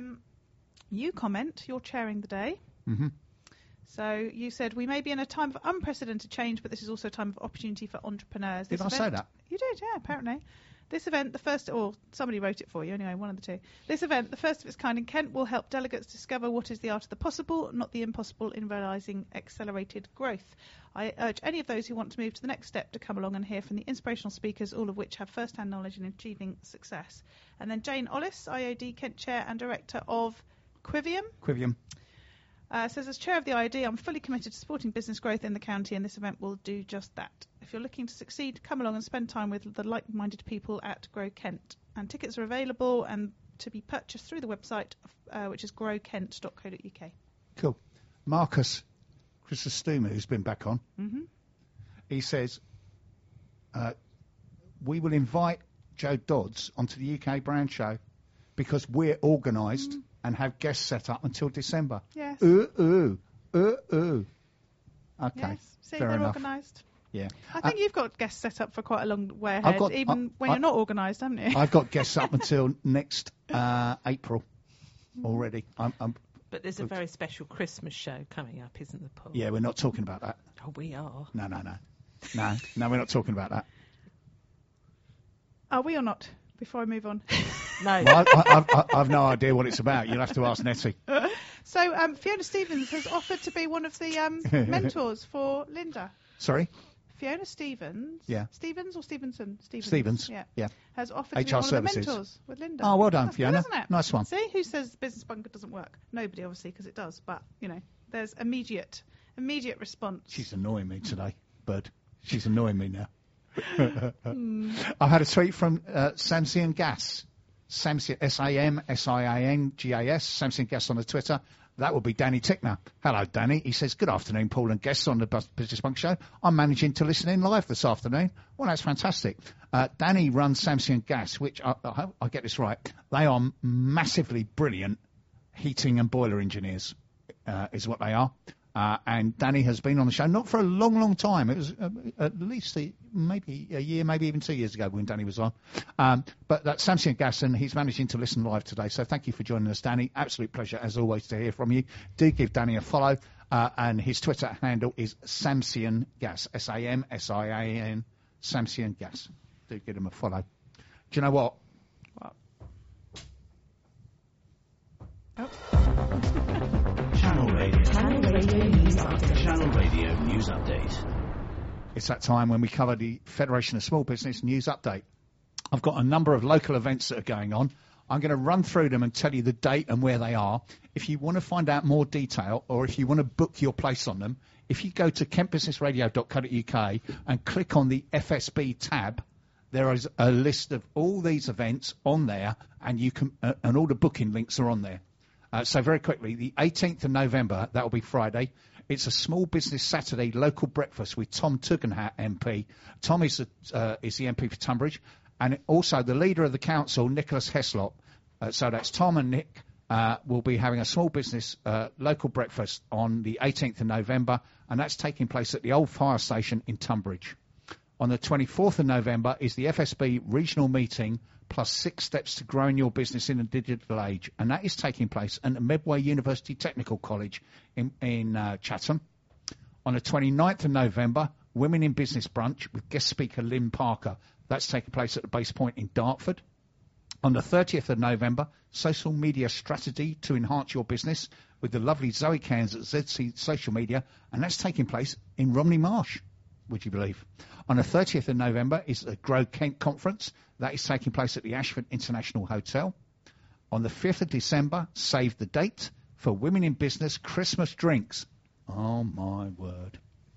[SPEAKER 5] you comment, you're chairing the day.
[SPEAKER 3] Mm-hmm.
[SPEAKER 5] So you said we may be in a time of unprecedented change, but this is also a time of opportunity for entrepreneurs.
[SPEAKER 3] Did I say that?
[SPEAKER 5] You did, yeah, apparently. This event, the first, or somebody wrote it for you anyway, one of the two. This event, the first of its kind in Kent, will help delegates discover what is the art of the possible, not the impossible, in realising accelerated growth. I urge any of those who want to move to the next step to come along and hear from the inspirational speakers, all of which have first-hand knowledge in achieving success. And then Jane Ollis, IOD Kent Chair and Director of Quivium. Says, as chair of the IOD, I'm fully committed to supporting business growth in the county, and this event will do just that. If you're looking to succeed, come along and spend time with the like-minded people at Grow Kent. And tickets are available and to be purchased through the website, which is growkent.co.uk.
[SPEAKER 3] Cool. Marcus Chrysostoma, who's been back on, he says, we will invite Joe Dodds onto the UK Brand Show because we're organised and have guests set up until December.
[SPEAKER 5] Yes.
[SPEAKER 3] Okay.
[SPEAKER 5] Yes. See,
[SPEAKER 3] fair
[SPEAKER 5] they're
[SPEAKER 3] enough.
[SPEAKER 5] organised.
[SPEAKER 3] Yeah.
[SPEAKER 5] I think you've got guests set up for quite a long way ahead, when you're not organised, haven't you?
[SPEAKER 3] I've got guests up until next April already.
[SPEAKER 7] But there's a very special Christmas show coming up, isn't there, Paul?
[SPEAKER 3] Yeah, we're not talking about that.
[SPEAKER 7] Oh, we are.
[SPEAKER 3] No, we're not talking about that.
[SPEAKER 5] Are we or not? Before I move on.
[SPEAKER 7] No.
[SPEAKER 3] Well, I've no idea what it's about. You'll have to ask Nettie.
[SPEAKER 5] So Fiona Stevens has offered to be one of the mentors for Linda.
[SPEAKER 3] Sorry?
[SPEAKER 5] Fiona Stevens.
[SPEAKER 3] Yeah.
[SPEAKER 5] Stevens or Stevenson?
[SPEAKER 3] Stevens.
[SPEAKER 5] Yeah. Has offered to be
[SPEAKER 3] HR
[SPEAKER 5] one
[SPEAKER 3] services.
[SPEAKER 5] of the mentors with Linda.
[SPEAKER 3] Oh, well done,
[SPEAKER 5] That's
[SPEAKER 3] Fiona.
[SPEAKER 5] Good, isn't it?
[SPEAKER 3] Nice one.
[SPEAKER 5] See, who says Business Bunker doesn't work? Nobody, obviously, because it does. But, there's immediate response.
[SPEAKER 3] She's annoying me today, Bud. She's annoying me now. I've had a tweet from Samsian Gas. Samsian, SAMSIANGAS, Samsian Gas on the Twitter. That will be Danny Tickner. Hello, Danny. He says, good afternoon, Paul and guests on the Business Bunk Show. I'm managing to listen in live this afternoon. Well, that's fantastic. Danny runs Samsung Gas, which, I hope I get this right, they are massively brilliant heating and boiler engineers, is what they are. And Danny has been on the show, not for a long, long time. It was at least maybe a year, maybe even 2 years ago when Danny was on. But that's Samsung Gas, and he's managing to listen live today. So thank you for joining us, Danny. Absolute pleasure, as always, to hear from you. Do give Danny a follow. And his Twitter handle is Samsian Gas, SAMSIAN, Samsian Gas. Do give him a follow. Do you know what?
[SPEAKER 8] Channel Radio News Update. Channel Radio News Update.
[SPEAKER 3] It's that time when we cover the Federation of Small Business News Update. I've got a number of local events that are going on. I'm going to run through them and tell you the date and where they are. If you want to find out more detail or if you want to book your place on them, if you go to kentbusinessradio.co.uk and click on the FSB tab, there is a list of all these events on there, and you can and all the booking links are on there. So very quickly, the 18th of November, that will be Friday. It's a Small Business Saturday local breakfast with Tom Tugendhat MP. Tom is the MP for Tunbridge, and also the leader of the council, Nicholas Heslop. So that's Tom and Nick will be having a small business local breakfast on the 18th of November, and that's taking place at the old fire station in Tunbridge. On the 24th of November is the FSB regional meeting, plus 6 steps to growing your business in a digital age, and that is taking place at the Medway University Technical College in Chatham. On the 29th of November, Women in Business Brunch with guest speaker Lynn Parker. That's taking place at the Base Point in Dartford. On the 30th of November, Social Media Strategy to Enhance Your Business with the lovely Zoe Cairns at ZC Social Media, and that's taking place in Romney Marsh, would you believe. On the 30th of November is the Grow Kent Conference. That is taking place at the Ashford International Hotel. On the 5th of December, save the date for Women in Business Christmas Drinks. Oh, my word.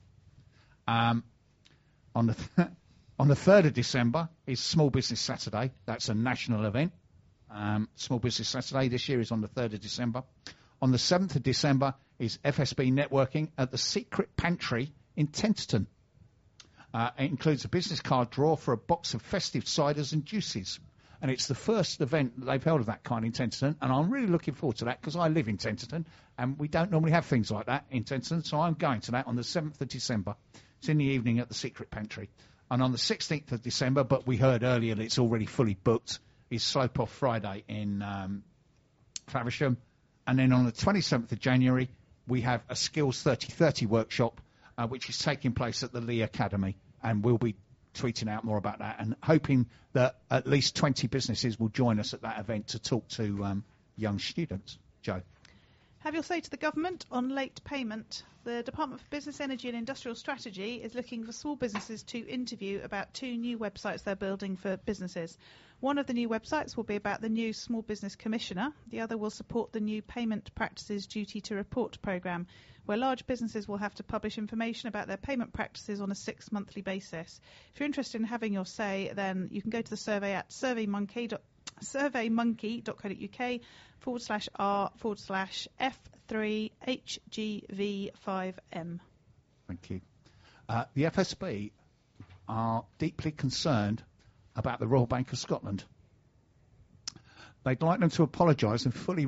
[SPEAKER 3] On the 3rd of December is Small Business Saturday. That's a national event. Small Business Saturday this year is on the 3rd of December. On the 7th of December is FSB Networking at the Secret Pantry in Tenterton. It includes a business card draw for a box of festive ciders and juices. And it's the first event that they've held of that kind in Tenterton. And I'm really looking forward to that because I live in Tenterton and we don't normally have things like that in Tenterton. So I'm going to that on the 7th of December. It's in the evening at the Secret Pantry. And on the 16th of December, but we heard earlier that it's already fully booked, is Slope Off Friday in Faversham. And then on the 27th of January, we have a Skills 3030 workshop, which is taking place at the Lee Academy. And we'll be tweeting out more about that and hoping that at least 20 businesses will join us at that event to talk to young students. Joe.
[SPEAKER 5] Have your say to the government on late payment. The Department for Business, Energy and Industrial Strategy is looking for small businesses to interview about 2 new websites they're building for businesses. One of the new websites will be about the new Small Business Commissioner. The other will support the new Payment Practices Duty to Report programme, where large businesses will have to publish information about their payment practices on a 6-monthly basis. If you're interested in having your say, then you can go to the survey at surveymonkey.co.uk/r/F3HGV5M.
[SPEAKER 3] Thank you. The FSB are deeply concerned about the Royal Bank of Scotland. They'd like them to apologise and fully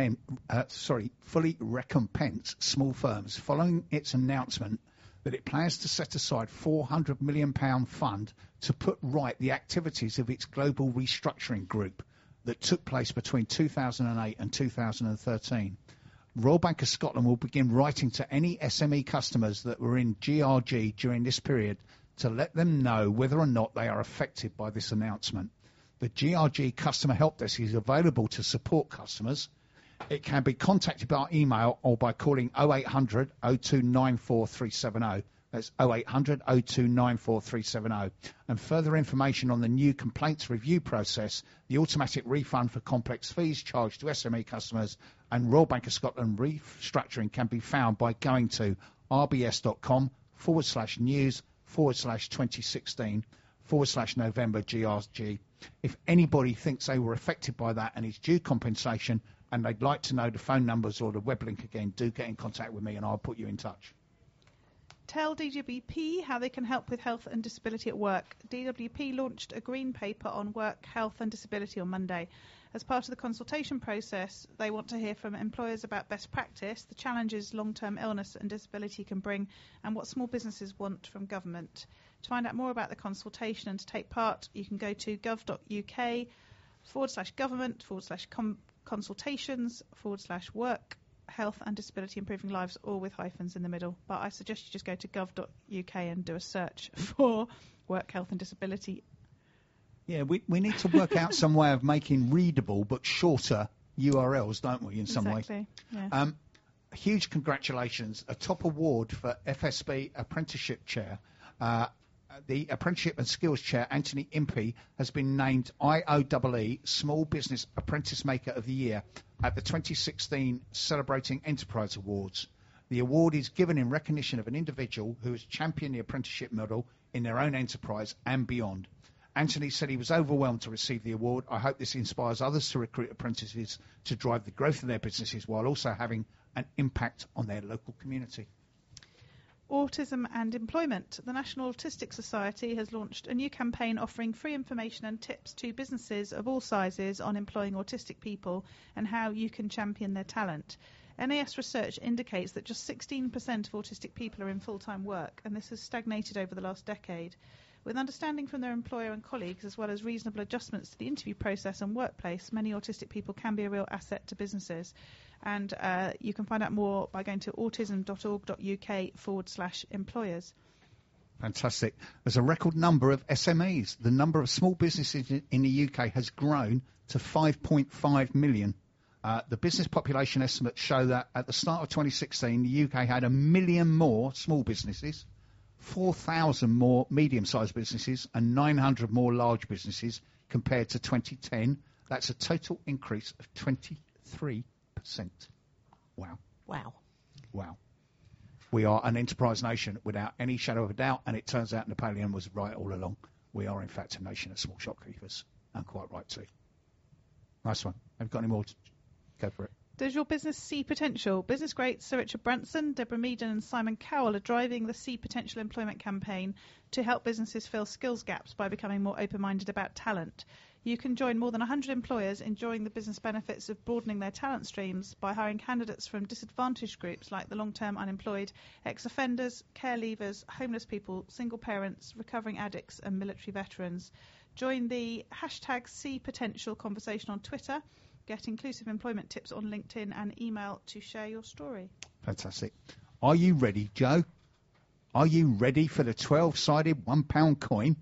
[SPEAKER 3] recompense small firms following its announcement that it plans to set aside £400 million fund to put right the activities of its global restructuring group that took place between 2008 and 2013. Royal Bank of Scotland will begin writing to any SME customers that were in GRG during this period to let them know whether or not they are affected by this announcement. The GRG Customer Help Desk is available to support customers. It can be contacted by email or by calling 0800 0294 370. That's 0800 0294 370. And further information on the new complaints review process, the automatic refund for complex fees charged to SME customers, and Royal Bank of Scotland restructuring can be found by going to rbs.com/news/2016/November GRG. If anybody thinks they were affected by that and is due compensation, and they'd like to know the phone numbers or the web link again, do get in contact with me and I'll put you in touch.
[SPEAKER 5] Tell DWP how they can help with health and disability at work. DWP launched a green paper on work, health and disability on Monday. As part of the consultation process, they want to hear from employers about best practice, the challenges long-term illness and disability can bring, and what small businesses want from government. To find out more about the consultation and to take part, you can go to gov.uk/government/consultations/work, health and disability improving lives, all with hyphens in the middle. But I suggest you just go to gov.uk and do a search for work, health and disability.
[SPEAKER 3] Yeah, we need to work out some way of making readable but shorter URLs, don't we, in some way?
[SPEAKER 5] Exactly, yeah.
[SPEAKER 3] Huge congratulations. A top award for FSB Apprenticeship Chair. The Apprenticeship and Skills Chair, Anthony Impey, has been named IOEE Small Business Apprentice Maker of the Year at the 2016 Celebrating Enterprise Awards. The award is given in recognition of an individual who has championed the apprenticeship model in their own enterprise and beyond. Anthony said he was overwhelmed to receive the award. I hope this inspires others to recruit apprentices to drive the growth of their businesses while also having an impact on their local community.
[SPEAKER 5] Autism and employment. The National Autistic Society has launched a new campaign offering free information and tips to businesses of all sizes on employing autistic people and how you can champion their talent. NAS research indicates that just 16% of autistic people are in full-time work, and this has stagnated over the last decade. With understanding from their employer and colleagues, as well as reasonable adjustments to the interview process and workplace, many autistic people can be a real asset to businesses. And you can find out more by going to autism.org.uk/employers.
[SPEAKER 3] Fantastic. There's a record number of SMEs. The number of small businesses in the UK has grown to 5.5 million. The business population estimates show that at the start of 2016, the UK had 1 million more small businesses, 4,000 more medium-sized businesses and 900 more large businesses compared to 2010. That's a total increase of 23%. Wow.
[SPEAKER 7] Wow.
[SPEAKER 3] Wow. We are an enterprise nation without any shadow of a doubt, and it turns out Napoleon was right all along. We are, in fact, a nation of small shopkeepers, and quite right too. Nice one. Have you got any more? Go for it.
[SPEAKER 5] Does your business see potential? Business greats Sir Richard Branson, Deborah Meaden and Simon Cowell are driving the See Potential Employment campaign to help businesses fill skills gaps by becoming more open-minded about talent. You can join more than 100 employers enjoying the business benefits of broadening their talent streams by hiring candidates from disadvantaged groups like the long-term unemployed, ex-offenders, care leavers, homeless people, single parents, recovering addicts and military veterans. Join the hashtag See Potential conversation on Twitter. Get inclusive employment tips on LinkedIn and email to share your story.
[SPEAKER 3] Fantastic. Are you ready, Joe? Are you ready for the 12-sided £1 coin?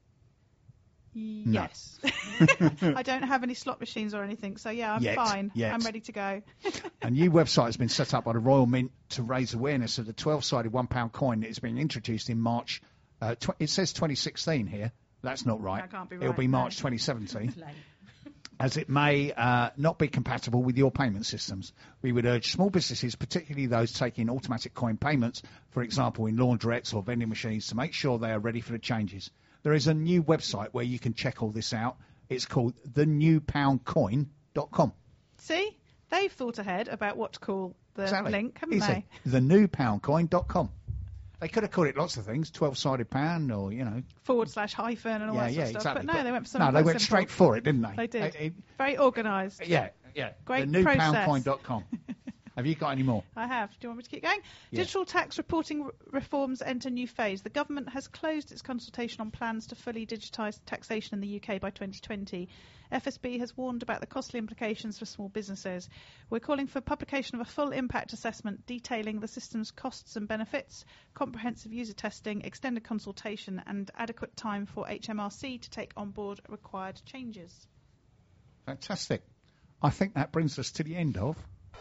[SPEAKER 5] Yes. I don't have any slot machines or anything, so yeah, I'm fine. I'm ready to go.
[SPEAKER 3] A new website has been set up by the Royal Mint to raise awareness of the 12-sided £1 coin that is being introduced in March. It says 2016 here. That's not right.
[SPEAKER 5] That can't be right.
[SPEAKER 3] It'll be March 2017. As it may not be compatible with your payment systems. We would urge small businesses, particularly those taking automatic coin payments, for example in laundrettes or vending machines, to make sure they are ready for the changes. There is a new website where you can check all this out. It's called thenewpoundcoin.com.
[SPEAKER 5] See? They've thought ahead about what to call the link, haven't they?
[SPEAKER 3] Thenewpoundcoin.com. They could have called it lots of things, 12-sided pound or, /
[SPEAKER 5] / hyphen and all that sort of stuff.
[SPEAKER 3] Exactly.
[SPEAKER 5] But no, they went for something
[SPEAKER 3] they went
[SPEAKER 5] simple.
[SPEAKER 3] straight for it, didn't they?
[SPEAKER 5] They did. Very organised.
[SPEAKER 3] Yeah.
[SPEAKER 5] Great process.
[SPEAKER 3] Thenewpoundcoin.com. Have you got any more?
[SPEAKER 5] I have. Do you want me to keep going?
[SPEAKER 3] Yeah.
[SPEAKER 5] Digital tax reporting reforms enter new phase. The government has closed its consultation on plans to fully digitise taxation in the UK by 2020. FSB has warned about the costly implications for small businesses. We're calling for publication of a full impact assessment detailing the system's costs and benefits, comprehensive user testing, extended consultation and adequate time for HMRC to take on board required changes.
[SPEAKER 3] Fantastic. I think that brings us to the end of...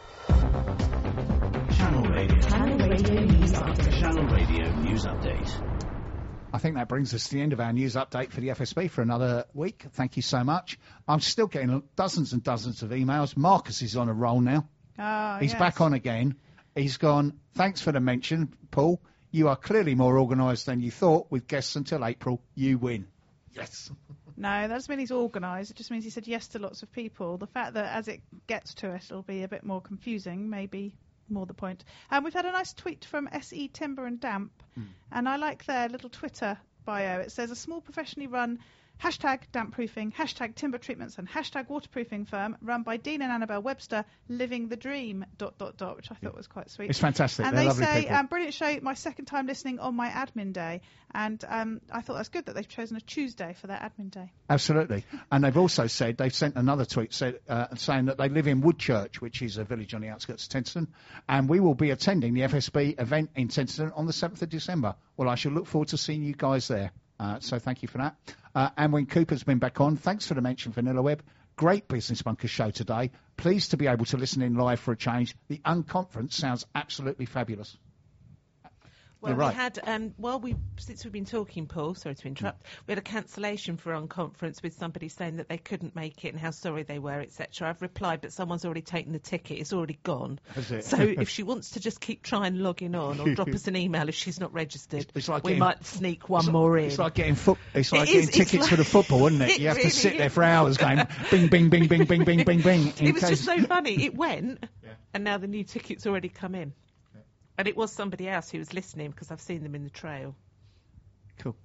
[SPEAKER 8] Channel Radio News Update. Channel Radio News Update.
[SPEAKER 3] I think that brings us to the end of our news update for the FSB for another week. Thank you so much. I'm still getting dozens and dozens of emails. Marcus is on a roll now. He's back on again. He's gone, thanks for the mention, Paul. You are clearly more organised than you thought. With guests until April, you win. Yes.
[SPEAKER 5] No, that doesn't mean he's organised. It just means he said yes to lots of people. The fact that as it gets to it, it'll be a bit more confusing, maybe more the point. We've had a nice tweet from SE Timber and Damp, and I like their little Twitter bio. It says, a small professionally run #damp proofing, #timber treatments and #waterproofing firm run by Dean and Annabelle Webster, living the dream, ... which I thought was quite sweet.
[SPEAKER 3] It's fantastic.
[SPEAKER 5] And
[SPEAKER 3] They're
[SPEAKER 5] they
[SPEAKER 3] lovely
[SPEAKER 5] say,
[SPEAKER 3] people.
[SPEAKER 5] brilliant show, my second time listening on my admin day. And I thought that's good that they've chosen a Tuesday for their admin day.
[SPEAKER 3] Absolutely. And they've also said, they've sent another tweet saying that they live in Woodchurch, which is a village on the outskirts of Tenterden, and we will be attending the FSB event in Tenterden on the 7th of December. Well, I shall look forward to seeing you guys there. So thank you for that. And when Cooper's been back on, thanks for the mention, Vanilla Web. Great Business Bunkers show today. Pleased to be able to listen in live for a change. The unconference sounds absolutely fabulous.
[SPEAKER 7] Well,
[SPEAKER 3] You're right.
[SPEAKER 7] we had, since we've been talking, Paul, sorry to interrupt, we had a cancellation for unconference with somebody saying that they couldn't make it and how sorry they were, etc. I've replied, but someone's already taken the ticket. It's already gone.
[SPEAKER 3] Has it?
[SPEAKER 7] So if she wants to just keep trying logging on or drop us an email if she's not registered,
[SPEAKER 3] It's like
[SPEAKER 7] we
[SPEAKER 3] getting-
[SPEAKER 7] might sneak one more in.
[SPEAKER 3] It's like getting It's like
[SPEAKER 7] It
[SPEAKER 3] getting
[SPEAKER 7] is, it's
[SPEAKER 3] tickets for the
[SPEAKER 7] like-
[SPEAKER 3] football, isn't it?
[SPEAKER 7] It
[SPEAKER 3] You have
[SPEAKER 7] really
[SPEAKER 3] to sit there
[SPEAKER 7] is.
[SPEAKER 3] for hours going bing, bing, bing, bing, bing, bing, bing, bing.
[SPEAKER 7] It was just so funny. It went, and now the new ticket's already come in. And it was somebody else who was listening because I've seen them in the trail.
[SPEAKER 3] Cool.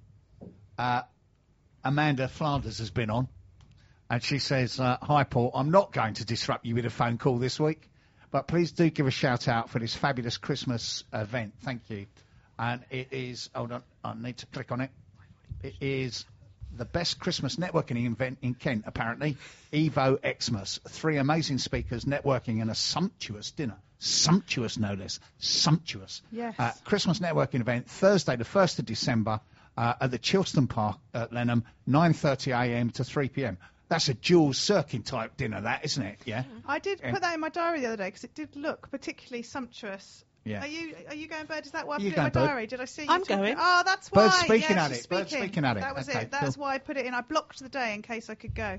[SPEAKER 3] Amanda Flanders has been on, and she says, hi, Paul, I'm not going to disrupt you with a phone call this week, but please do give a shout-out for this fabulous Christmas event. Thank you. And it is, hold on, I need to click on it. It is the best Christmas networking event in Kent, apparently. Evo Xmas. 3 amazing speakers, networking, and a sumptuous dinner. Sumptuous, no less. Sumptuous.
[SPEAKER 5] Yes.
[SPEAKER 3] Christmas networking event, Thursday, the 1st of December, at the Chilston Park at Lenham, 9:30am to 3pm. That's a Jules Sirkin type dinner, that, isn't it? Yeah.
[SPEAKER 5] I did put that in my diary the other day because it did look particularly sumptuous.
[SPEAKER 3] Yeah.
[SPEAKER 5] Are you going, Bird? Is that why I
[SPEAKER 3] You
[SPEAKER 5] put it in my
[SPEAKER 3] going, Bird?
[SPEAKER 5] diary? Did I see you?
[SPEAKER 7] I'm
[SPEAKER 5] talking-
[SPEAKER 7] going.
[SPEAKER 5] Oh, that's why.
[SPEAKER 3] Bird's speaking
[SPEAKER 5] yeah,
[SPEAKER 3] at
[SPEAKER 5] she's
[SPEAKER 3] it. Bird's speaking at it.
[SPEAKER 5] That was
[SPEAKER 3] Okay,
[SPEAKER 5] it. That's
[SPEAKER 3] cool.
[SPEAKER 5] why I put it in. I blocked the day in case I could go.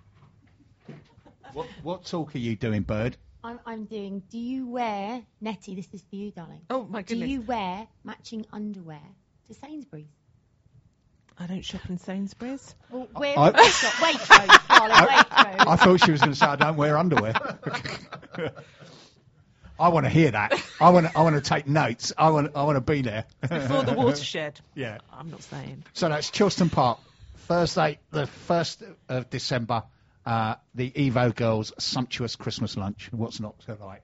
[SPEAKER 3] What talk are you doing, Bird?
[SPEAKER 9] I'm doing, do you wear, Nettie, this is for you, darling.
[SPEAKER 7] Oh, my
[SPEAKER 9] Do
[SPEAKER 7] goodness.
[SPEAKER 9] you wear matching underwear to Sainsbury's?
[SPEAKER 7] I don't shop in Sainsbury's.
[SPEAKER 9] Well, we're
[SPEAKER 3] I-
[SPEAKER 9] Waitrose, darling, Waitrose.
[SPEAKER 3] I thought she was going to say I don't wear underwear. I want to hear that. I want to take notes. I want to be there.
[SPEAKER 7] Before the watershed.
[SPEAKER 3] Yeah.
[SPEAKER 7] I'm not saying.
[SPEAKER 3] So that's Chilston Park, Thursday, the 1st of December. The Evo Girls' sumptuous Christmas lunch. What's not to like?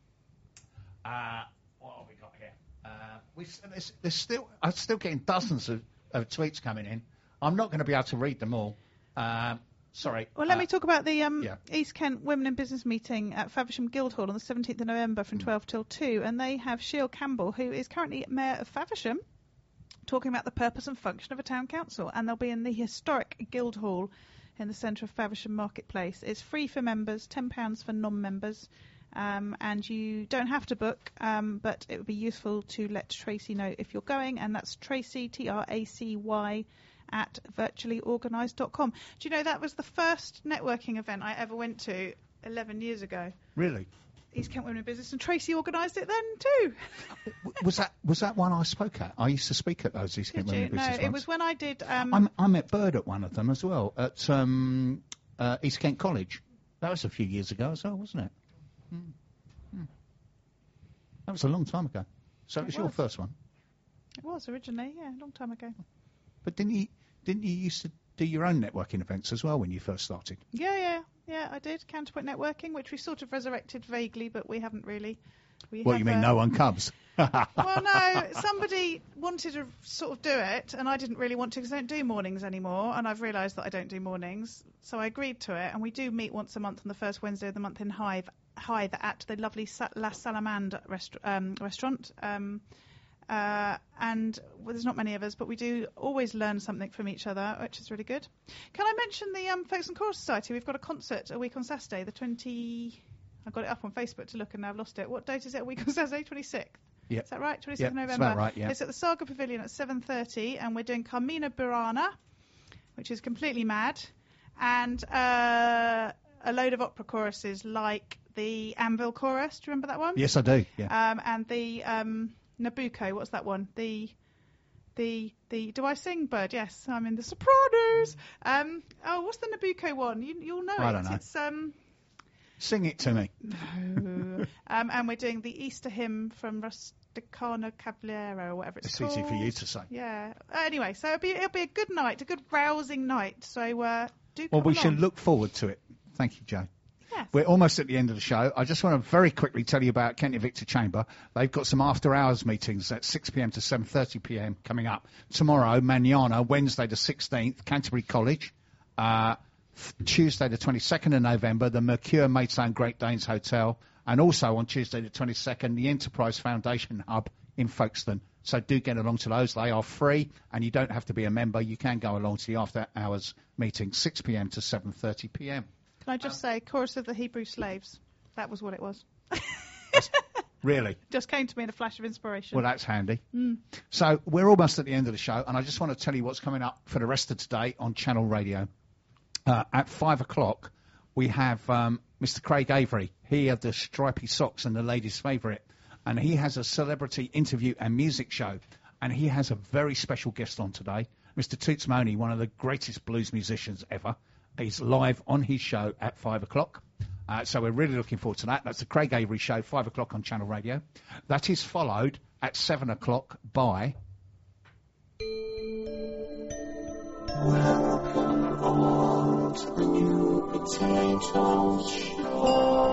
[SPEAKER 3] What have we got here? I'm still getting dozens of tweets coming in. I'm not going to be able to read them all. Sorry.
[SPEAKER 5] Well, let me talk about the
[SPEAKER 3] yeah.
[SPEAKER 5] East Kent Women in Business meeting at Faversham Guildhall on the 17th of November from 12 till 2. And they have Sheil Campbell, who is currently Mayor of Faversham, talking about the purpose and function of a town council. And they'll be in the historic Guildhall in the centre of Faversham Marketplace. It's free for members, £10 for non-members. And you don't have to book, but it would be useful to let Tracy know if you're going. And that's Tracy, TRACY, at virtuallyorganised.com. Do you know that was the first networking event I ever went to 11 years ago?
[SPEAKER 3] Really?
[SPEAKER 5] East Kent Women in Business, and Tracy organised it then too.
[SPEAKER 3] Was that one I spoke at? I used to speak at those East Kent
[SPEAKER 5] Did
[SPEAKER 3] Women
[SPEAKER 5] you?
[SPEAKER 3] in
[SPEAKER 5] No,
[SPEAKER 3] Business
[SPEAKER 5] it
[SPEAKER 3] ones.
[SPEAKER 5] was when I did.
[SPEAKER 3] I met Bird at one of them as well, at East Kent College. That was a few years ago as well, wasn't it? That was a long time ago. So it was your first one.
[SPEAKER 5] It was originally, yeah, a long time ago.
[SPEAKER 3] But didn't you used to do your own networking events as well when you first started?
[SPEAKER 5] Yeah, I did. Counterpoint Networking, which we sort of resurrected vaguely, but we haven't really.
[SPEAKER 3] What, you mean no one comes?
[SPEAKER 5] Well, no, somebody wanted to sort of do it, and I didn't really want to because I don't do mornings anymore, and I've realised that I don't do mornings, so I agreed to it, and we do meet once a month on the first Wednesday of the month in Hive at the lovely La Salamande restaurant. And there's not many of us, but we do always learn something from each other, which is really good. Can I mention the Folks and Chorus Society? We've got a concert a week on Saturday, the 20... I got it up on Facebook to look and now I've lost it. What date is it? A week on Saturday, 26th?
[SPEAKER 3] Yeah.
[SPEAKER 5] Is that right? 26th
[SPEAKER 3] Yeah,
[SPEAKER 5] of November?
[SPEAKER 3] that's about right, yeah.
[SPEAKER 5] It's at the Saga Pavilion at 7:30, and we're doing Carmina Burana, which is completely mad, and a load of opera choruses like the Anvil Chorus. Do you remember that one?
[SPEAKER 3] Yes, I do. Yeah.
[SPEAKER 5] And the Nabucco. What's that one? The the Do I Sing Bird? Yes, I'm in The Sopranos. What's the Nabucco one? You'll know
[SPEAKER 3] I
[SPEAKER 5] it.
[SPEAKER 3] don't know.
[SPEAKER 5] It's
[SPEAKER 3] Sing it to me.
[SPEAKER 5] no. And we're doing the Easter hymn from Rusticana Caballero or whatever it's called.
[SPEAKER 3] It's easy for you to say.
[SPEAKER 5] Yeah. Anyway, so it'll be a good night, a good rousing night. So do come
[SPEAKER 3] Well, we
[SPEAKER 5] along.
[SPEAKER 3] should look forward to it. Thank you, Joe.
[SPEAKER 5] Yes.
[SPEAKER 3] We're almost at the end of the show. I just want to very quickly tell you about Kent Victor Chamber. They've got some after-hours meetings at 6 p.m. to 7:30 p.m. coming up. Tomorrow, Manana, Wednesday the 16th, Canterbury College. Tuesday the 22nd of November, the Mercure Maidstone Great Danes Hotel. And also on Tuesday the 22nd, the Enterprise Foundation Hub in Folkestone. So do get along to those. They are free, and you don't have to be a member. You can go along to the after-hours meeting, 6 p.m. to 7:30 p.m.
[SPEAKER 5] Can I just say, Chorus of the Hebrew Slaves? That was what it was.
[SPEAKER 3] Really?
[SPEAKER 5] Just came to me in a flash of inspiration.
[SPEAKER 3] Well, that's handy. So we're almost at the end of the show, and I just want to tell you what's coming up for the rest of today on Channel Radio. At 5 o'clock, we have Mr. Craig Avery. He of the Stripy Socks and the Ladies' Favourite. And he has a celebrity interview and music show. And he has a very special guest on today, Mr. Toots Money, one of the greatest blues musicians ever. He's live on his show at 5 o'clock. So we're really looking forward to that. That's the Craig Avery Show, 5 o'clock on Channel Radio. That is followed at 7 o'clock by...
[SPEAKER 10] Welcome on to the New Potato Show.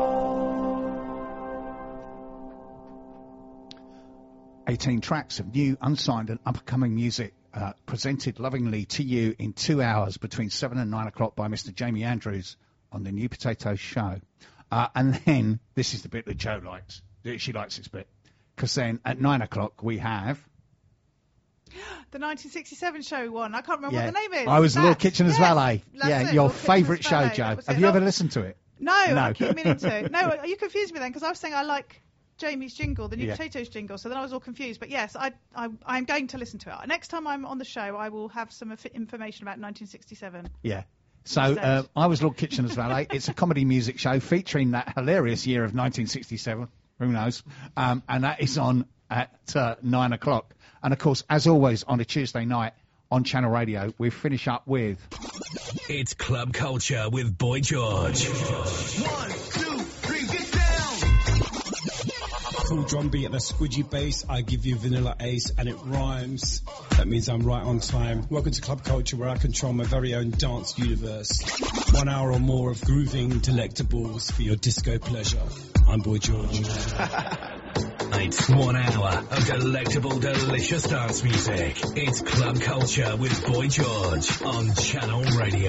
[SPEAKER 3] 18 tracks of new, unsigned and upcoming music presented lovingly to you in 2 hours between 7 and 9 o'clock by Mr. Jamie Andrews on the New Potato Show. And then, this is the bit that Joe likes. She likes this bit. Because then, at 9 o'clock, we have...
[SPEAKER 5] The 1967 show one. I can't remember what the name is.
[SPEAKER 3] I was
[SPEAKER 5] That.
[SPEAKER 3] Lord Kitchener's
[SPEAKER 5] Yes,
[SPEAKER 3] Valet.
[SPEAKER 5] that's
[SPEAKER 3] Yeah,
[SPEAKER 5] it,
[SPEAKER 3] your
[SPEAKER 5] Lord Kitchener's
[SPEAKER 3] favourite show,
[SPEAKER 5] Valet.
[SPEAKER 3] Joe.
[SPEAKER 5] That was
[SPEAKER 3] Have
[SPEAKER 5] it.
[SPEAKER 3] you ever listened to it?
[SPEAKER 5] No, I keep meaning to. No, you confused me then, because I was saying I like Jamie's jingle, the New Potatoes jingle, so then I was all confused. But yes, I'm going to listen to it. Next time I'm on the show, I will have some information about 1967.
[SPEAKER 3] Yeah. So I was Lord Kitchener's Valet. It's a comedy music show featuring that hilarious year of 1967. Who knows? And that is on at 9 o'clock. And, of course, as always, on a Tuesday night on Channel Radio, we finish up with...
[SPEAKER 1] It's Club Culture with Boy George.
[SPEAKER 11] 1, 2, 3, get down!
[SPEAKER 12] Full drum beat and a squidgy bass, I give you Vanilla Ace and it rhymes. That means I'm right on time. Welcome to Club Culture, where I control my very own dance universe. 1 hour or more of grooving delectables for your disco pleasure. I'm Boy George.
[SPEAKER 1] It's 1 hour of delectable, delicious dance music. It's Club Culture with Boy George on Channel Radio.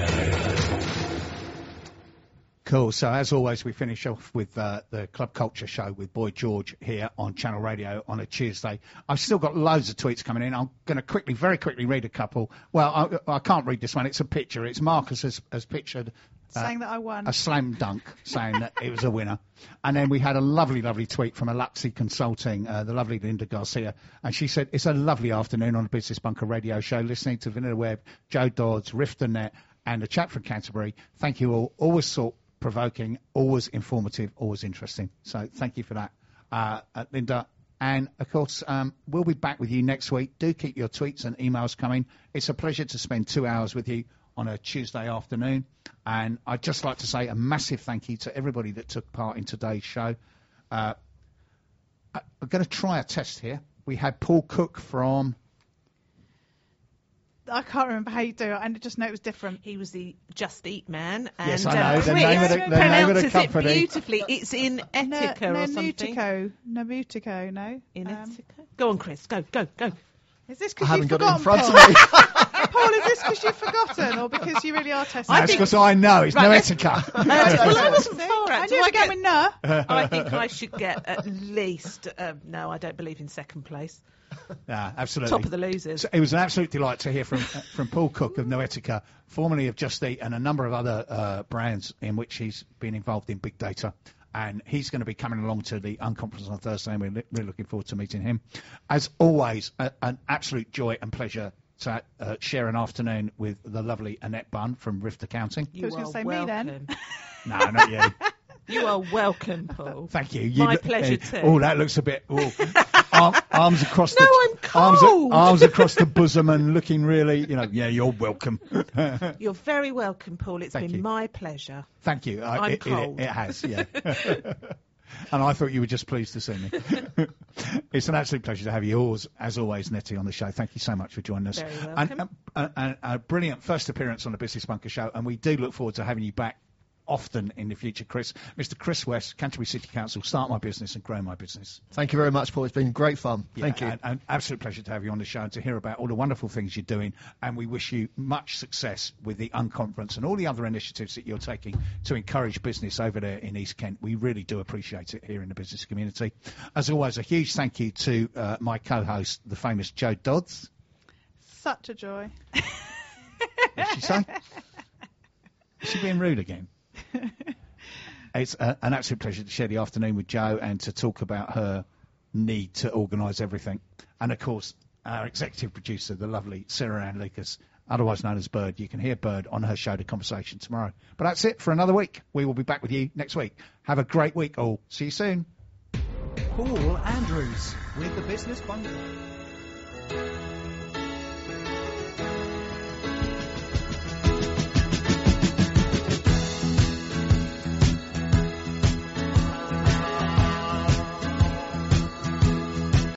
[SPEAKER 3] Cool. So, as always, we finish off with the Club Culture Show with Boy George here on Channel Radio on a Tuesday. I've still got loads of tweets coming in. I'm going to very quickly read a couple. Well, I can't read this one. It's a picture. It's Marcus has pictured...
[SPEAKER 5] saying that I won.
[SPEAKER 3] A slam dunk, saying that it was a winner. And then we had a lovely, lovely tweet from Aluxi Consulting, the lovely Linda Garcia. And she said, it's a lovely afternoon on the Business Bunker radio show, listening to Vanilla Webb, Joe Dodds, Rifternet, and the chat from Canterbury. Thank you all. Always thought-provoking, always informative, always interesting. So thank you for that, Linda. And, of course, we'll be back with you next week. Do keep your tweets and emails coming. It's a pleasure to spend 2 hours with you on a Tuesday afternoon. And I'd just like to say a massive thank you to everybody that took part in today's show. I'm going to try a test here. We had Paul Cook from...
[SPEAKER 5] I can't remember how you do it. I just know it was different.
[SPEAKER 7] He was the Just Eat man. And,
[SPEAKER 3] yes, I know. The
[SPEAKER 7] Chris
[SPEAKER 3] name of the
[SPEAKER 7] pronounces
[SPEAKER 3] company.
[SPEAKER 7] it beautifully. It's in Etica or something.
[SPEAKER 5] Nabutico, no?
[SPEAKER 7] In Etica? Go on, Chris. Go.
[SPEAKER 5] Is this
[SPEAKER 6] I
[SPEAKER 5] because
[SPEAKER 6] haven't
[SPEAKER 5] you've
[SPEAKER 6] got it in
[SPEAKER 5] forgotten,
[SPEAKER 6] front
[SPEAKER 5] Paul?
[SPEAKER 6] of me.
[SPEAKER 5] Paul, is this because you've forgotten or because you really are testing?
[SPEAKER 3] That's because I know. It's Noetica.
[SPEAKER 7] Well, I wasn't far out.
[SPEAKER 5] I knew it began with no.
[SPEAKER 7] I think I should get at least... no, I don't believe in second place.
[SPEAKER 3] Yeah, absolutely.
[SPEAKER 7] Top of the losers.
[SPEAKER 3] So it was an absolute delight to hear from Paul Cook of Noetica, formerly of Just Eat, and a number of other brands in which he's been involved in big data. And he's going to be coming along to the Unconference on Thursday, and we're really looking forward to meeting him. As always, an absolute joy and pleasure to share an afternoon with the lovely Annette Bunn from Rift Accounting.
[SPEAKER 5] I was going to say me then.
[SPEAKER 3] No, not you.
[SPEAKER 7] You are welcome, Paul.
[SPEAKER 3] Thank you.
[SPEAKER 7] My pleasure too.
[SPEAKER 3] Oh, that looks a bit... Oh. arms across
[SPEAKER 7] No,
[SPEAKER 3] the
[SPEAKER 7] I'm cold.
[SPEAKER 3] arms across the bosom and looking really, yeah, you're welcome.
[SPEAKER 7] You're very welcome, Paul. It's
[SPEAKER 3] Thank
[SPEAKER 7] been
[SPEAKER 3] you.
[SPEAKER 7] my pleasure.
[SPEAKER 3] Thank you.
[SPEAKER 7] I'm cold.
[SPEAKER 3] It has, yeah. And I thought you were just pleased to see me. It's an absolute pleasure to have you, as always, Nettie, on the show. Thank you so much for joining us.
[SPEAKER 7] Very welcome.
[SPEAKER 3] And a brilliant first appearance on the Business Bunker show, and we do look forward to having you back often in the future, Chris. Mr. Chris West, Canterbury City Council, Start My Business and Grow My Business.
[SPEAKER 6] Thank you very much, Paul. It's been great fun. Thank you.
[SPEAKER 3] An absolute pleasure to have you on the show and to hear about all the wonderful things you're doing. And we wish you much success with the Unconference and all the other initiatives that you're taking to encourage business over there in East Kent. We really do appreciate it here in the business community. As always, a huge thank you to my co-host, the famous Joe Dodds.
[SPEAKER 5] Such a joy.
[SPEAKER 3] What did she say? Is she being rude again? It's an absolute pleasure to share the afternoon with Jo and to talk about her need to organise everything. And, of course, our executive producer, the lovely Sarah Ann Lucas, otherwise known as Bird. You can hear Bird on her show, The Conversation, tomorrow. But that's it for another week. We will be back with you next week. Have a great week, all. See you soon.
[SPEAKER 13] Paul Andrews with the Business Bunker.